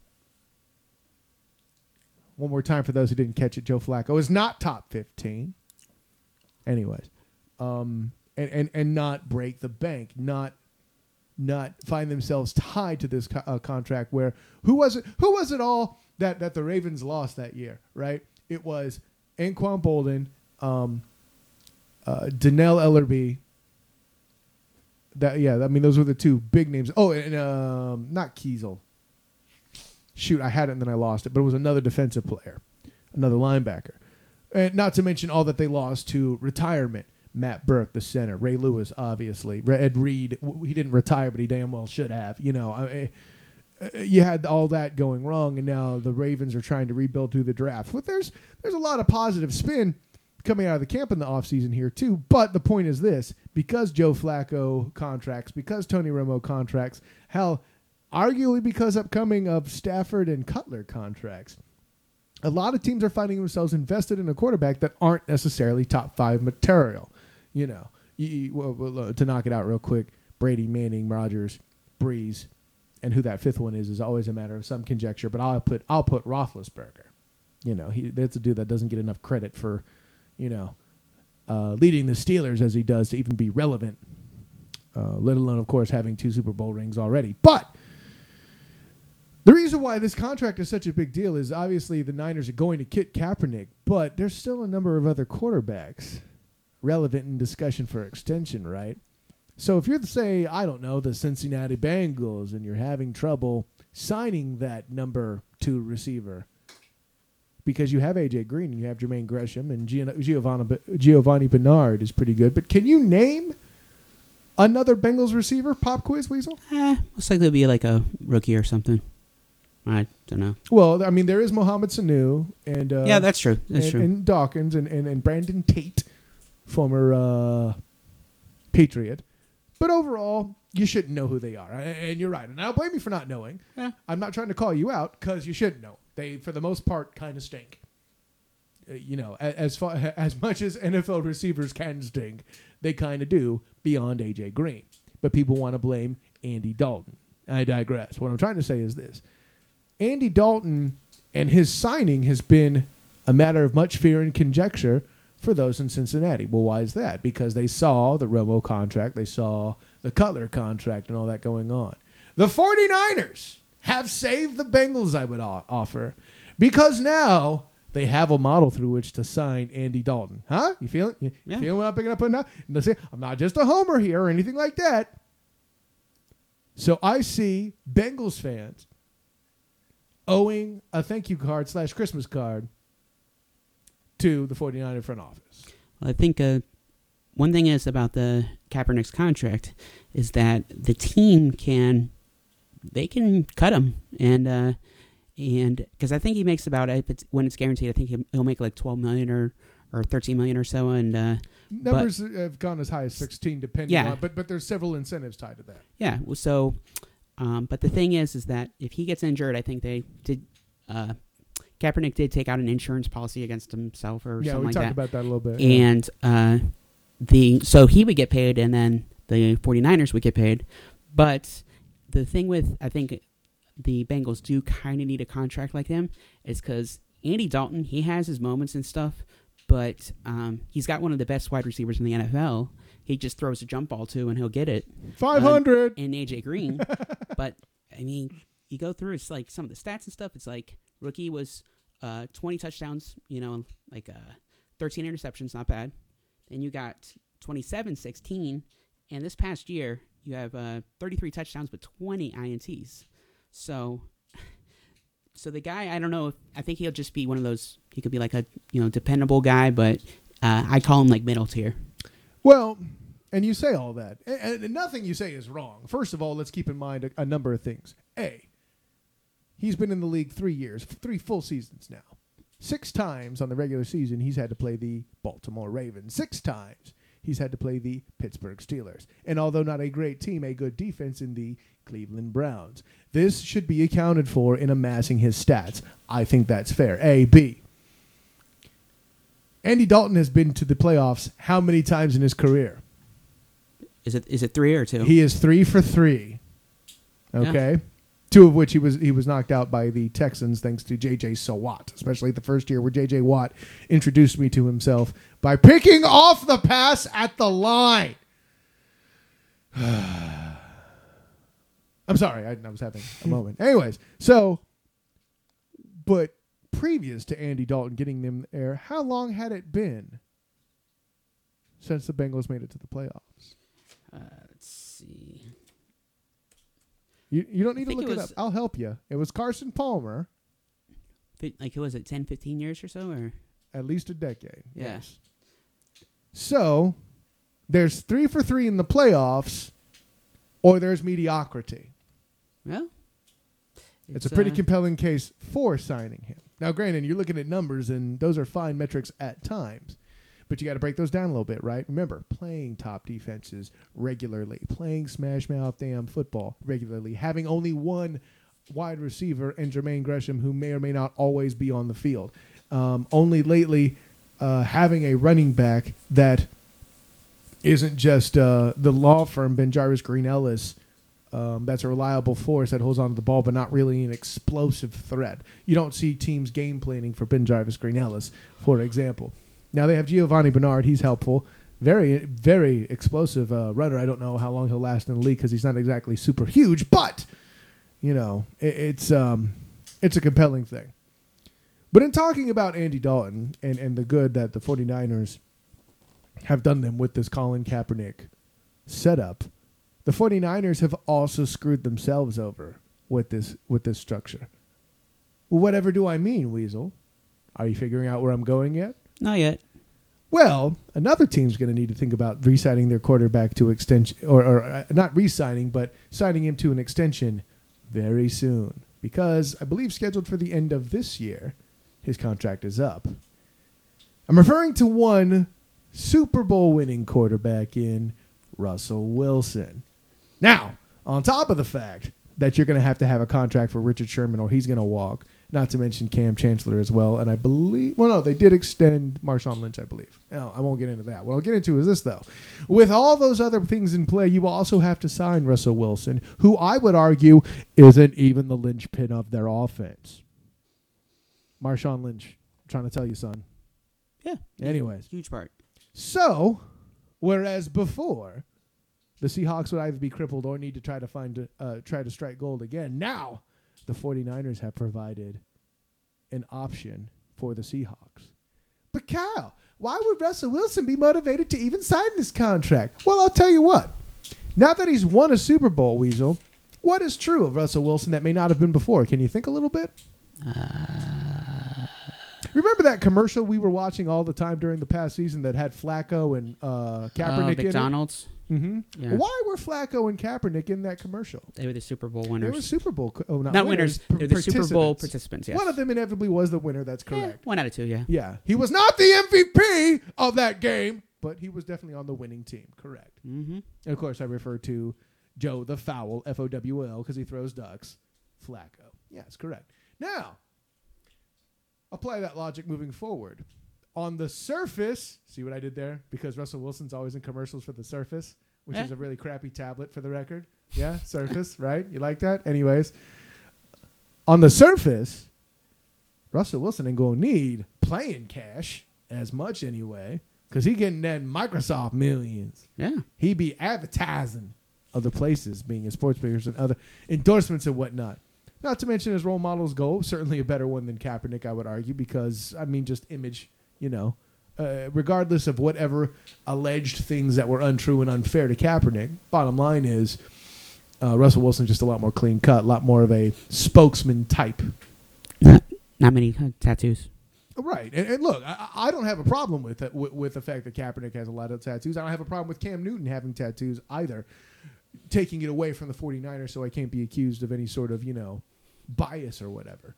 One more time for those who didn't catch it. Joe Flacco is not top fifteen. Anyways, um, and, and, and not break the bank, not not find themselves tied to this co- uh, contract where who was it? Who was it all that, that the Ravens lost that year, right? It was Anquan Bolden, um, uh, Donnell Ellerbe. That yeah, I mean those were the two big names. Oh, and um, not Kiesel. Shoot, I had it and then I lost it, but it was another defensive player, another linebacker. And not to mention all that they lost to retirement. Matt Burke, the center. Ray Lewis, obviously. Ed Reed, he didn't retire, but he damn well should have. You know, I, I, you had all that going wrong, and now the Ravens are trying to rebuild through the draft. But there's there's a lot of positive spin coming out of the camp in the offseason here, too. But the point is this. Because Joe Flacco contracts, because Tony Romo contracts, hell, arguably because upcoming of Stafford and Cutler contracts, a lot of teams are finding themselves invested in a quarterback that aren't necessarily top five material. You know, you, you, well, well, uh, to knock it out real quick, Brady, Manning, Rodgers, Breeze, and who that fifth one is is always a matter of some conjecture. But I'll put I'll put Roethlisberger. You know, he that's a dude that doesn't get enough credit for, you know, uh, leading the Steelers as he does to even be relevant. Uh, let alone, of course, having two Super Bowl rings already. But the reason why this contract is such a big deal is obviously the Niners are going to kit Kaepernick, but there's still a number of other quarterbacks relevant in discussion for extension, right? So if you're, the, say, I don't know, the Cincinnati Bengals, and you're having trouble signing that number two receiver because you have A J Green and you have Jermaine Gresham and Giovanni, Giovanni Bernard is pretty good, but can you name another Bengals receiver? Pop quiz, Weasel? Eh, most likely it'll be like a rookie or something. I don't know. Well, I mean, there is Mohamed Sanu and uh, yeah, that's true. That's and, true. and Dawkins and, and, and Brandon Tate, former uh, Patriot. But overall, you shouldn't know who they are. And you're right. And I don't blame you for not knowing. Yeah. I'm not trying to call you out because you should know. They, for the most part, kind of stink. Uh, you know, as far as much as N F L receivers can stink, they kind of do beyond A J Green. But people want to blame Andy Dalton. I digress. What I'm trying to say is this. Andy Dalton and his signing has been a matter of much fear and conjecture for those in Cincinnati. Well, why is that? Because they saw the Romo contract, they saw the Cutler contract and all that going on. The 49ers have saved the Bengals, I would offer, because now they have a model through which to sign Andy Dalton. Huh? You feel it? You Yeah. feel what I'm picking up on now? I'm not just a homer here or anything like that. So I see Bengals fans owing a thank you card slash Christmas card to the 49er front office. Well, I think uh, one thing is about the Kaepernick's contract is that the team can, they can cut him. And uh, and because I think he makes about, if it's, when it's guaranteed, I think he'll make like twelve million dollars or, or thirteen million dollars or so. And uh, Numbers but, have gone as high as sixteen depending yeah. on, but, but there's several incentives tied to that. Yeah, well, so... Um, but the thing is, is that if he gets injured, I think they did. Uh, Kaepernick did take out an insurance policy against himself or Yeah, something we like talked that. about that a little bit. And uh, the so he would get paid, and then the 49ers would get paid. But the thing with I think the Bengals do kind of need a contract like him is because Andy Dalton, he has his moments and stuff, but um, he's got one of the best wide receivers in the N F L. He just throws a jump ball to, and he'll get it. five hundred Um, and A J Green. But, I mean, you go through, it's like some of the stats and stuff. It's like rookie was uh, twenty touchdowns, you know, like uh, thirteen interceptions, not bad. Then you got twenty-seven sixteen. And this past year, you have uh, thirty-three touchdowns but twenty I N Ts. So, so the guy, I don't know, if, I think he'll just be one of those, he could be like a, you know, dependable guy, but uh, I call him like middle tier. Well, and you say all that, and, and nothing you say is wrong. First of all, let's keep in mind a, a number of things. A, he's been in the league three years, three full seasons now. Six times on the regular season, he's had to play the Baltimore Ravens. Six times he's had to play the Pittsburgh Steelers. And although not a great team, a good defense in the Cleveland Browns. This should be accounted for in amassing his stats. I think that's fair. A, B. Andy Dalton has been to the playoffs how many times in his career? Is it is it three or two? He is three for three. Okay. Yeah. Two of which he was he was knocked out by the Texans thanks to J J Watt, especially the first year where J J Watt introduced me to himself by picking off the pass at the line. I'm sorry, I, I was having a moment. Anyways, so, but previous to Andy Dalton getting them there, how long had it been since the Bengals made it to the playoffs? Uh, let's see. You you don't need I to look it, it, was, up. I'll help you. It was Carson Palmer. Like, was it ten, fifteen years or so? Or At least a decade. Yeah. Yes. So, there's three for three in the playoffs, or there's mediocrity. Well, It's, it's a pretty uh, compelling case for signing him. Now, granted, you're looking at numbers, and those are fine metrics at times. But you got to break those down a little bit, right? Remember, playing top defenses regularly, playing smash mouth damn football regularly, having only one wide receiver and Jermaine Gresham, who may or may not always be on the field. Um, only lately, uh, having a running back that isn't just uh, the law firm Ben Jarvis Green Ellis. Um, that's a reliable force that holds on to the ball, but not really an explosive threat. You don't see teams game planning for Ben Jarvis Green Ellis, for example. Now they have Giovanni Bernard. He's helpful. Very, very explosive uh, runner. I don't know how long he'll last in the league because he's not exactly super huge, but, you know, it, it's um, it's a compelling thing. But in talking about Andy Dalton and, and the good that the 49ers have done them with this Colin Kaepernick setup, the 49ers have also screwed themselves over with this with this structure. Well, whatever do I mean, Weasel? Are you figuring out where I'm going yet? Not yet. Well, another team's going to need to think about re-signing their quarterback to extension, or, or uh, not re-signing, but signing him to an extension very soon. Because I believe scheduled for the end of this year, his contract is up. I'm referring to one Super Bowl winning quarterback in Russell Wilson. Now, on top of the fact that you're going to have to have a contract for Richard Sherman or he's going to walk, not to mention Cam Chancellor as well. And I believe, well, no, they did extend Marshawn Lynch, I believe. No, I won't get into that. What I'll get into is this, though. With all those other things in play, you also have to sign Russell Wilson, who I would argue isn't even the linchpin of their offense. Marshawn Lynch, I'm trying to tell you, son. Yeah. Anyways. Huge part. So, whereas before, the Seahawks would either be crippled or need to try to find uh, try to strike gold again. Now, the 49ers have provided an option for the Seahawks. But Kyle, why would Russell Wilson be motivated to even sign this contract? Well, I'll tell you what. Now that he's won a Super Bowl, Weasel, what is true of Russell Wilson that may not have been before? Can you think a little bit? Uh, Remember that commercial we were watching all the time during the past season that had Flacco and uh, Kaepernick uh, in it? McDonald's. Mm-hmm. Yeah. Why were Flacco and Kaepernick in that commercial? They were the Super Bowl They winners. were Super Bowl. co- Oh, not, Not winners. winners. They're the Super Bowl participants. participants. Yes. One of them inevitably was the winner. That's Eh, correct. one out of two. Yeah. Yeah, he was not the M V P of that game, but he was definitely on the winning team. Correct. Mm-hmm. And of course, I refer to Joe the Fowl, F O W L, because he throws ducks. Flacco. Yes, correct. Now, apply that logic moving forward. On the Surface, see what I did there? Because Russell Wilson's always in commercials for the Surface, which Eh. is a really crappy tablet for the record. Yeah, Surface, right? You like that? Anyways, on the Surface, Russell Wilson ain't going to need playing cash as much anyway, because he getting that Microsoft millions. Yeah. He be advertising other places, being in sports figures and other endorsements and whatnot. Not to mention his role models go, certainly a better one than Kaepernick, I would argue, because, I mean, just image, you know, uh, regardless of whatever alleged things that were untrue and unfair to Kaepernick, bottom line is uh, Russell Wilson's just a lot more clean cut, a lot more of a spokesman type. Not, not many uh, tattoos. Right. And, and look, I, I don't have a problem with, it, with with the fact that Kaepernick has a lot of tattoos. I don't have a problem with Cam Newton having tattoos either, taking it away from the 49ers so I can't be accused of any sort of, you know, bias or whatever.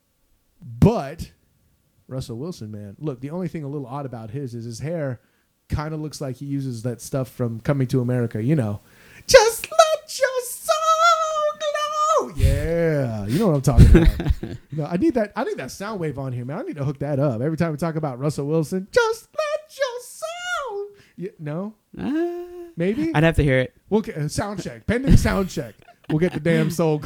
But Russell Wilson, man, look, the only thing a little odd about his is his hair kind of looks like he uses that stuff from Coming to America, you know. Just let your soul glow. Yeah, you know what I'm talking about. No, I need that. I need that sound wave on here, man. I need to hook that up every time we talk about Russell Wilson. Just let your soul. Yeah, no, Uh, maybe I'd have to hear it. we'll get a sound check. Pending sound check. We'll get the damn soul.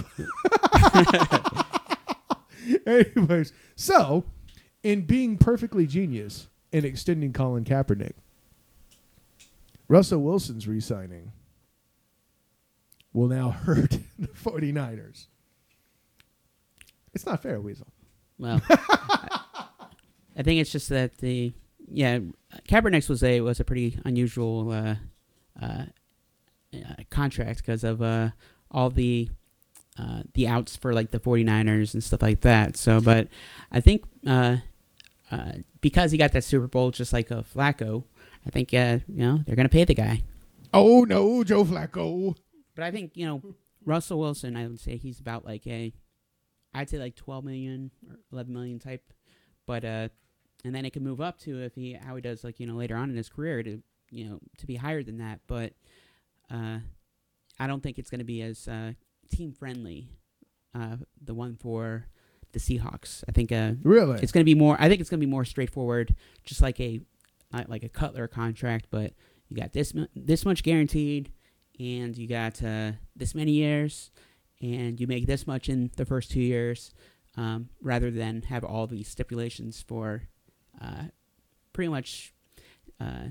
Anyways, so in being perfectly genius in extending Colin Kaepernick, Russell Wilson's re-signing will now hurt the 49ers. It's not fair, Weasel. Well, I, I think it's just that the yeah Kaepernick's was a was a pretty unusual uh, uh, uh, contract because of uh, all the uh, the outs for like the 49ers and stuff like that. So, but I think uh, uh, because he got that Super Bowl just like a Flacco, I think uh, you know they're gonna pay the guy. Oh no, Joe Flacco. But I think you know Russell Wilson. I would say he's about like a I'd say like twelve million or eleven million type, but uh, and then it can move up to if he how he does like you know later on in his career to you know to be higher than that. But uh, I don't think it's going to be as uh, team friendly uh, the one for the Seahawks. I think uh, Really? it's going to be more. I think it's going to be more straightforward, just like a uh, like a Cutler contract. But you got this mu- this much guaranteed, and you got uh, this many years, and you make this much in the first two years, um, rather than have all these stipulations for uh, pretty much uh,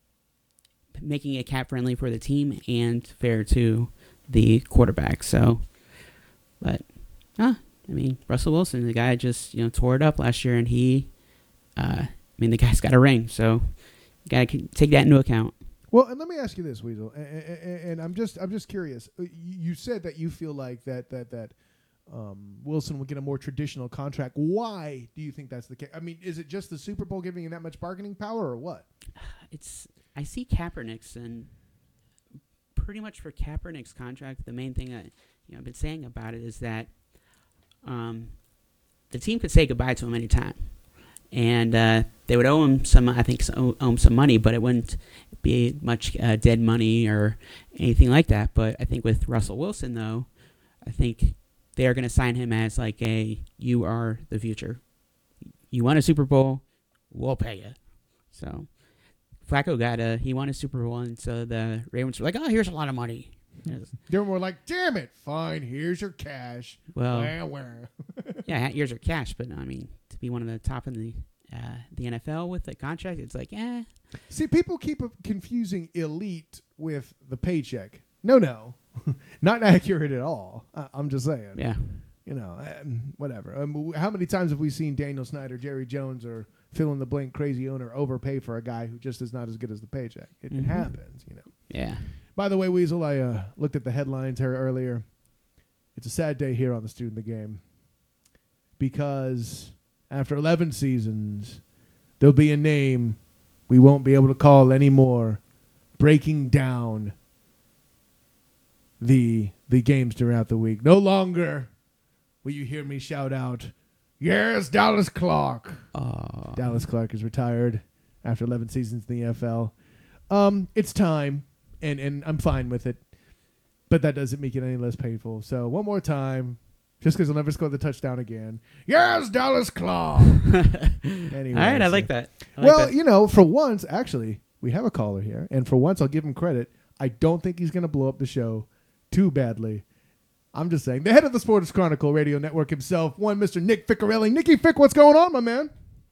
making it cap friendly for the team and fair to the quarterback. So, but ah. I mean, Russell Wilson, the guy just, you know, tore it up last year, and he, uh, I mean, the guy's got a ring, so you got to take that into account. Well, and let me ask you this, Weasel, and, and, and I'm just, I'm just curious. You said that you feel like that, that, that um, Wilson would get a more traditional contract. Why do you think that's the case? I mean, is it just the Super Bowl giving him that much bargaining power, or what? It's, I see Kaepernick's, and pretty much for Kaepernick's contract, the main thing I, you know, I've been saying about it is that Um, the team could say goodbye to him anytime, and uh, they would owe him some. I think so, owe him some money, but it wouldn't be much uh, dead money or anything like that. But I think with Russell Wilson, though, I think they are going to sign him as like a "you are the future." You won a Super Bowl, we'll pay you. So Flacco got a he won a Super Bowl, and so the Ravens were like, "Oh, here's a lot of money." They were more like, damn it, fine, here's your cash. Well, wah, wah. yeah, here's your cash, but I mean, to be one of the top in the uh, the N F L with the contract, it's like, eh. See, people keep confusing elite with the paycheck. No, no, not accurate at all. I- I'm just saying. Yeah. You know, um, whatever. Um, how many times have we seen Daniel Snyder, Jerry Jones, or fill in the blank crazy owner overpay for a guy who just is not as good as the paycheck? It, Mhm. it happens, you know. Yeah. By the way, Weasel, I uh, looked at the headlines here earlier. It's a sad day here on the Student of the Game because after eleven seasons, there'll be a name we won't be able to call anymore, breaking down the the games throughout the week. No longer will you hear me shout out, "Yes, Dallas Clark." Uh, Dallas Clark is retired after eleven seasons in the N F L. Um, it's time. And and I'm fine with it, but that doesn't make it any less painful. So one more time, just because he'll never score the touchdown again. Yes, Dallas Clark. Anyway, all right, I so- like that. I like well, that. you know, for once, actually, we have a caller here, and for once, I'll give him credit. I don't think he's going to blow up the show too badly. I'm just saying, the head of the Sports Chronicle Radio Network himself, one Mister Nick Ficcarelli. Nicky Fick, what's going on, my man?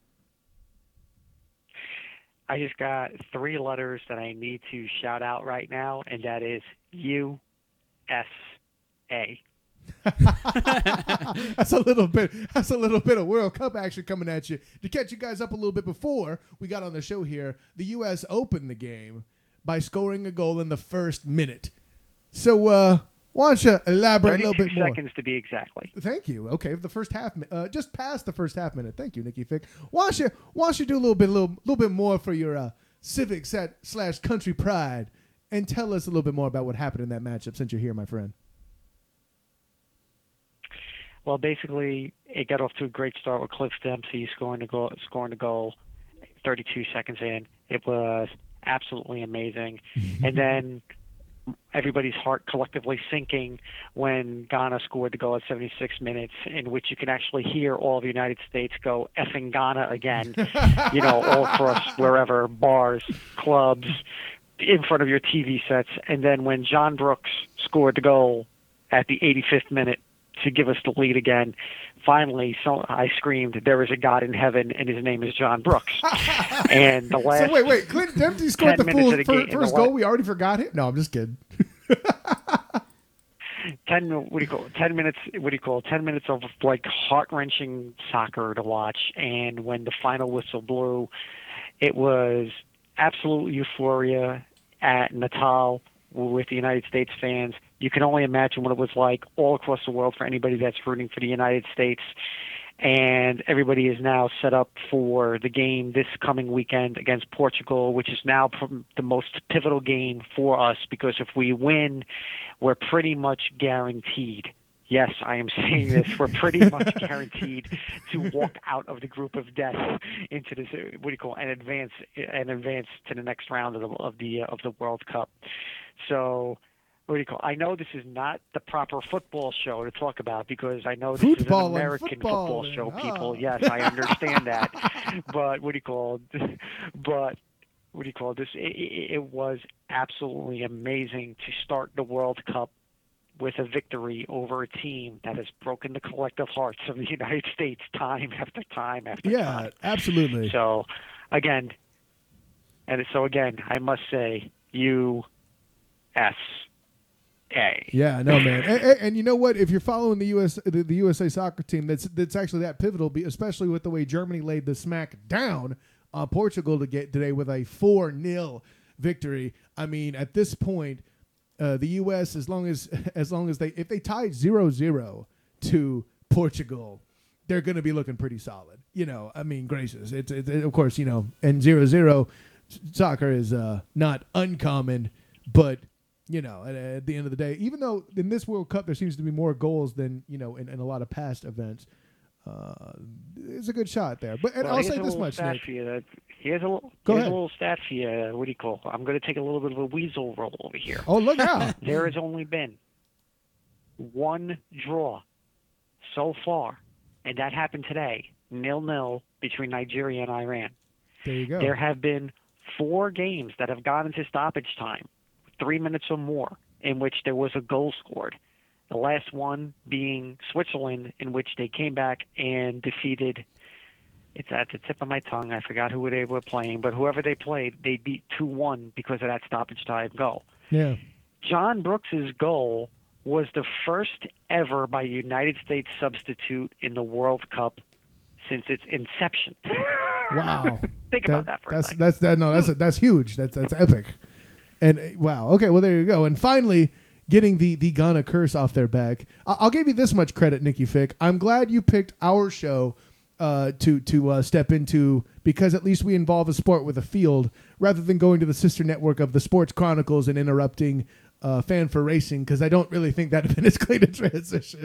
I just got three letters that I need to shout out right now, and that is U S A. that's a little bit. That's a little bit of World Cup action coming at you. To catch you guys up a little bit before we got on the show here, the U S opened the game by scoring a goal in the first minute. So, uh, why don't you elaborate a little bit more? seconds to be exactly. Thank you. Okay, the first half, mi- uh, just past the first half minute. Thank you, Nicky Fick. Why don't you, why don't you do a little bit, a little, little bit more for your uh, civic set slash country pride, and tell us a little bit more about what happened in that matchup since you're here, my friend. Well, basically, it got off to a great start with Cliff Dempsey scoring the goal. Scoring the goal, thirty-two seconds in. It was absolutely amazing, and then everybody's heart collectively sinking when Ghana scored the goal at seventy-six minutes, in which you can actually hear all of the United States go effing Ghana again, you know, all across wherever, bars, clubs, in front of your T V sets. And then when John Brooks scored the goal at the eighty-fifth minute to give us the lead again, finally, so I screamed, "There is a God in heaven, and his name is John Brooks." And the last So wait, wait. Clint Dempsey scored the ten minutes full of the fir- game- in first the goal. la- We already forgot him. No, I'm just kidding. ten what do you call it? ten minutes what do you call it? ten minutes of like heart-wrenching soccer to watch, and when the final whistle blew, it was absolute euphoria at Natal with the United States fans. You can only imagine what it was like all across the world for anybody that's rooting for the United States. And everybody is now set up for the game this coming weekend against Portugal, which is now pr- the most pivotal game for us, because if we win, we're pretty much guaranteed. Yes, I am saying this. We're pretty much guaranteed to walk out of the group of death into this. What do you call it? And advance and advance to the next round of the of the uh, of the World Cup. So what do you call? I know this is not the proper football show to talk about because I know this Football is and an American football football and- show. People, ah. yes, I understand that. But what do you call? But what do you call this? It, it, it was absolutely amazing to start the World Cup with a victory over a team that has broken the collective hearts of the United States time after time after Yeah, time. absolutely. So, again, and so again, I must say, U S A. Yeah, no, man, and, and, and you know what? If you're following the U S the, the U S A soccer team, that's that's actually that pivotal, be- especially with the way Germany laid the smack down on Portugal to get today with a four nil victory. I mean, at this point, uh, the U S as long as as long as they if they tied zero zero to Portugal, they're going to be looking pretty solid. You know, I mean, gracious. It's it, it, of course, you know, and zero zero soccer is uh, not uncommon, but you know, at, at the end of the day, even though in this World Cup there seems to be more goals than you know in, in a lot of past events, uh, it's a good shot there. But and Well, I'll here's say a this little much, stat Nick. for you. That, here's a little, Go here's ahead. a little stat for you. What do you call? I'm going to take a little bit of a weasel roll over here. Oh, look out! There has only been one draw so far, and that happened today, nil nil between Nigeria and Iran. There you go. There have been four games that have gone into stoppage time, three minutes or more, in which there was a goal scored. The last one being Switzerland, in which they came back and defeated. It's at the tip of my tongue. I forgot who they were playing, but whoever they played, they beat two one because of that stoppage time goal. Yeah. John Brooks's goal was the first ever by a United States substitute in the World Cup since its inception. Wow. Think about that for a that's second. that's that no that's that's huge. That's that's epic. And uh, wow. Okay. Well, there you go. And finally, getting the the Ghana curse off their back. I- I'll give you this much credit, Nikki Fick. I'm glad you picked our show uh, to to uh, step into because at least we involve a sport with a field rather than going to the sister network of the Sports Chronicles and interrupting uh, Fan for Racing because I don't really think that'd have been as clean a transition.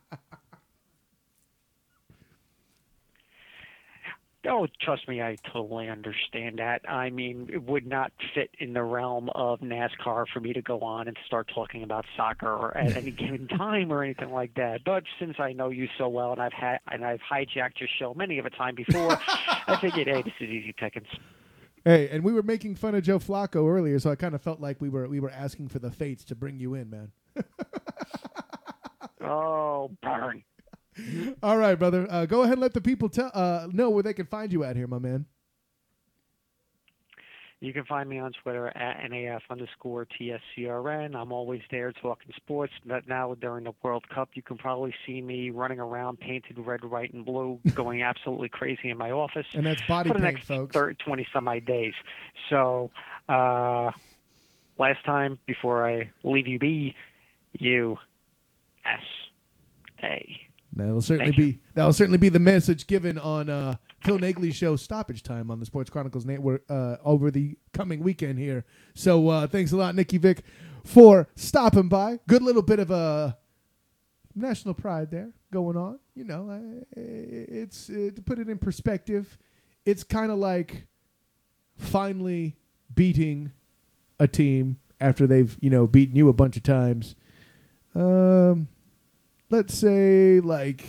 Oh, trust me, I totally understand that. I mean, it would not fit in the realm of NASCAR for me to go on and start talking about soccer or at any given time or anything like that. But since I know you so well and I've had and I've hijacked your show many of a time before, I figured, hey, this is easy pickings. Hey, and we were making fun of Joe Flacco earlier, so I kind of felt like we were we were asking for the fates to bring you in, man. Oh, burn. All right, brother. Uh, go ahead and let the people tell uh, know where they can find you at here, my man. You can find me on Twitter at N A F underscore T S C R N. I'm always there talking sports. But now during the World Cup, you can probably see me running around painted red, white, and blue, going absolutely crazy in my office And that's body for the paint, next folks. thirty, twenty some odd days. So uh, last time, before I leave you be, U S A. That'll certainly Thank you. be that'll certainly be the message given on uh, Phil Nagley's show Stoppage Time on the Sports Chronicles Network uh, over the coming weekend here. So uh, thanks a lot, Nikki Vick, for stopping by. Good little bit of a national pride there going on. You know, uh, it's uh, to put it in perspective, it's kind of like finally beating a team after they've you know beaten you a bunch of times. Um. Let's say, like,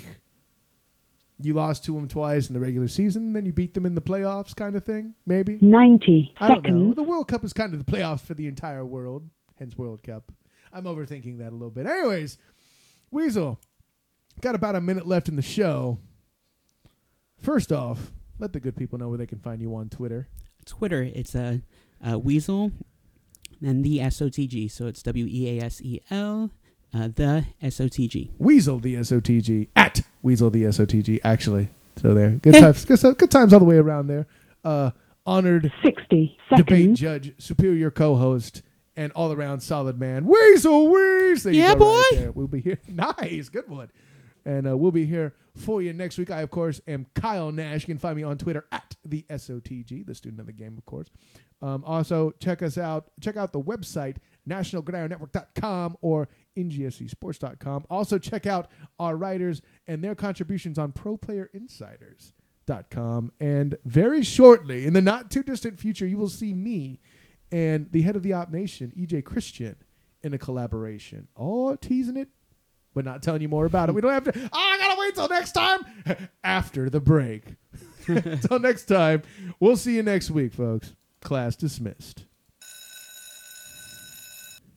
you lost to them twice in the regular season, then you beat them in the playoffs kind of thing, maybe? ninety I don't know. seconds. The World Cup is kind of the playoffs for the entire world, hence World Cup. I'm overthinking that a little bit. Anyways, Weasel, got about a minute left in the show. First off, let the good people know where they can find you on Twitter. Twitter, it's a uh, uh, Weasel and the S O T G. So it's W E A S E L, uh, the S O T G. Weasel the S O T G at Weasel the S O T G. Actually, so there, good times, good, good times all the way around there. Uh, honored sixty debate seconds. judge, superior co-host, and all around solid man, Weasel Weez. There you Yeah, go, right boy. there. We'll be here. Nice, good one. And uh, we'll be here for you next week. I, of course, am Kyle Nash. You can find me on Twitter at the S O T G, the student of the game, of course. Um, also, check us out. Check out the website, national gridiron network dot com or N G S C sports dot com. Also, check out our writers and their contributions on pro player insiders dot com. And very shortly, in the not too distant future, you will see me and the head of the Op Nation, E J Christian, in a collaboration. Oh, teasing it, but not telling you more about it. We don't have to. Oh, I gotta wait till next time after the break. Until next time, we'll see you next week, folks. Class dismissed.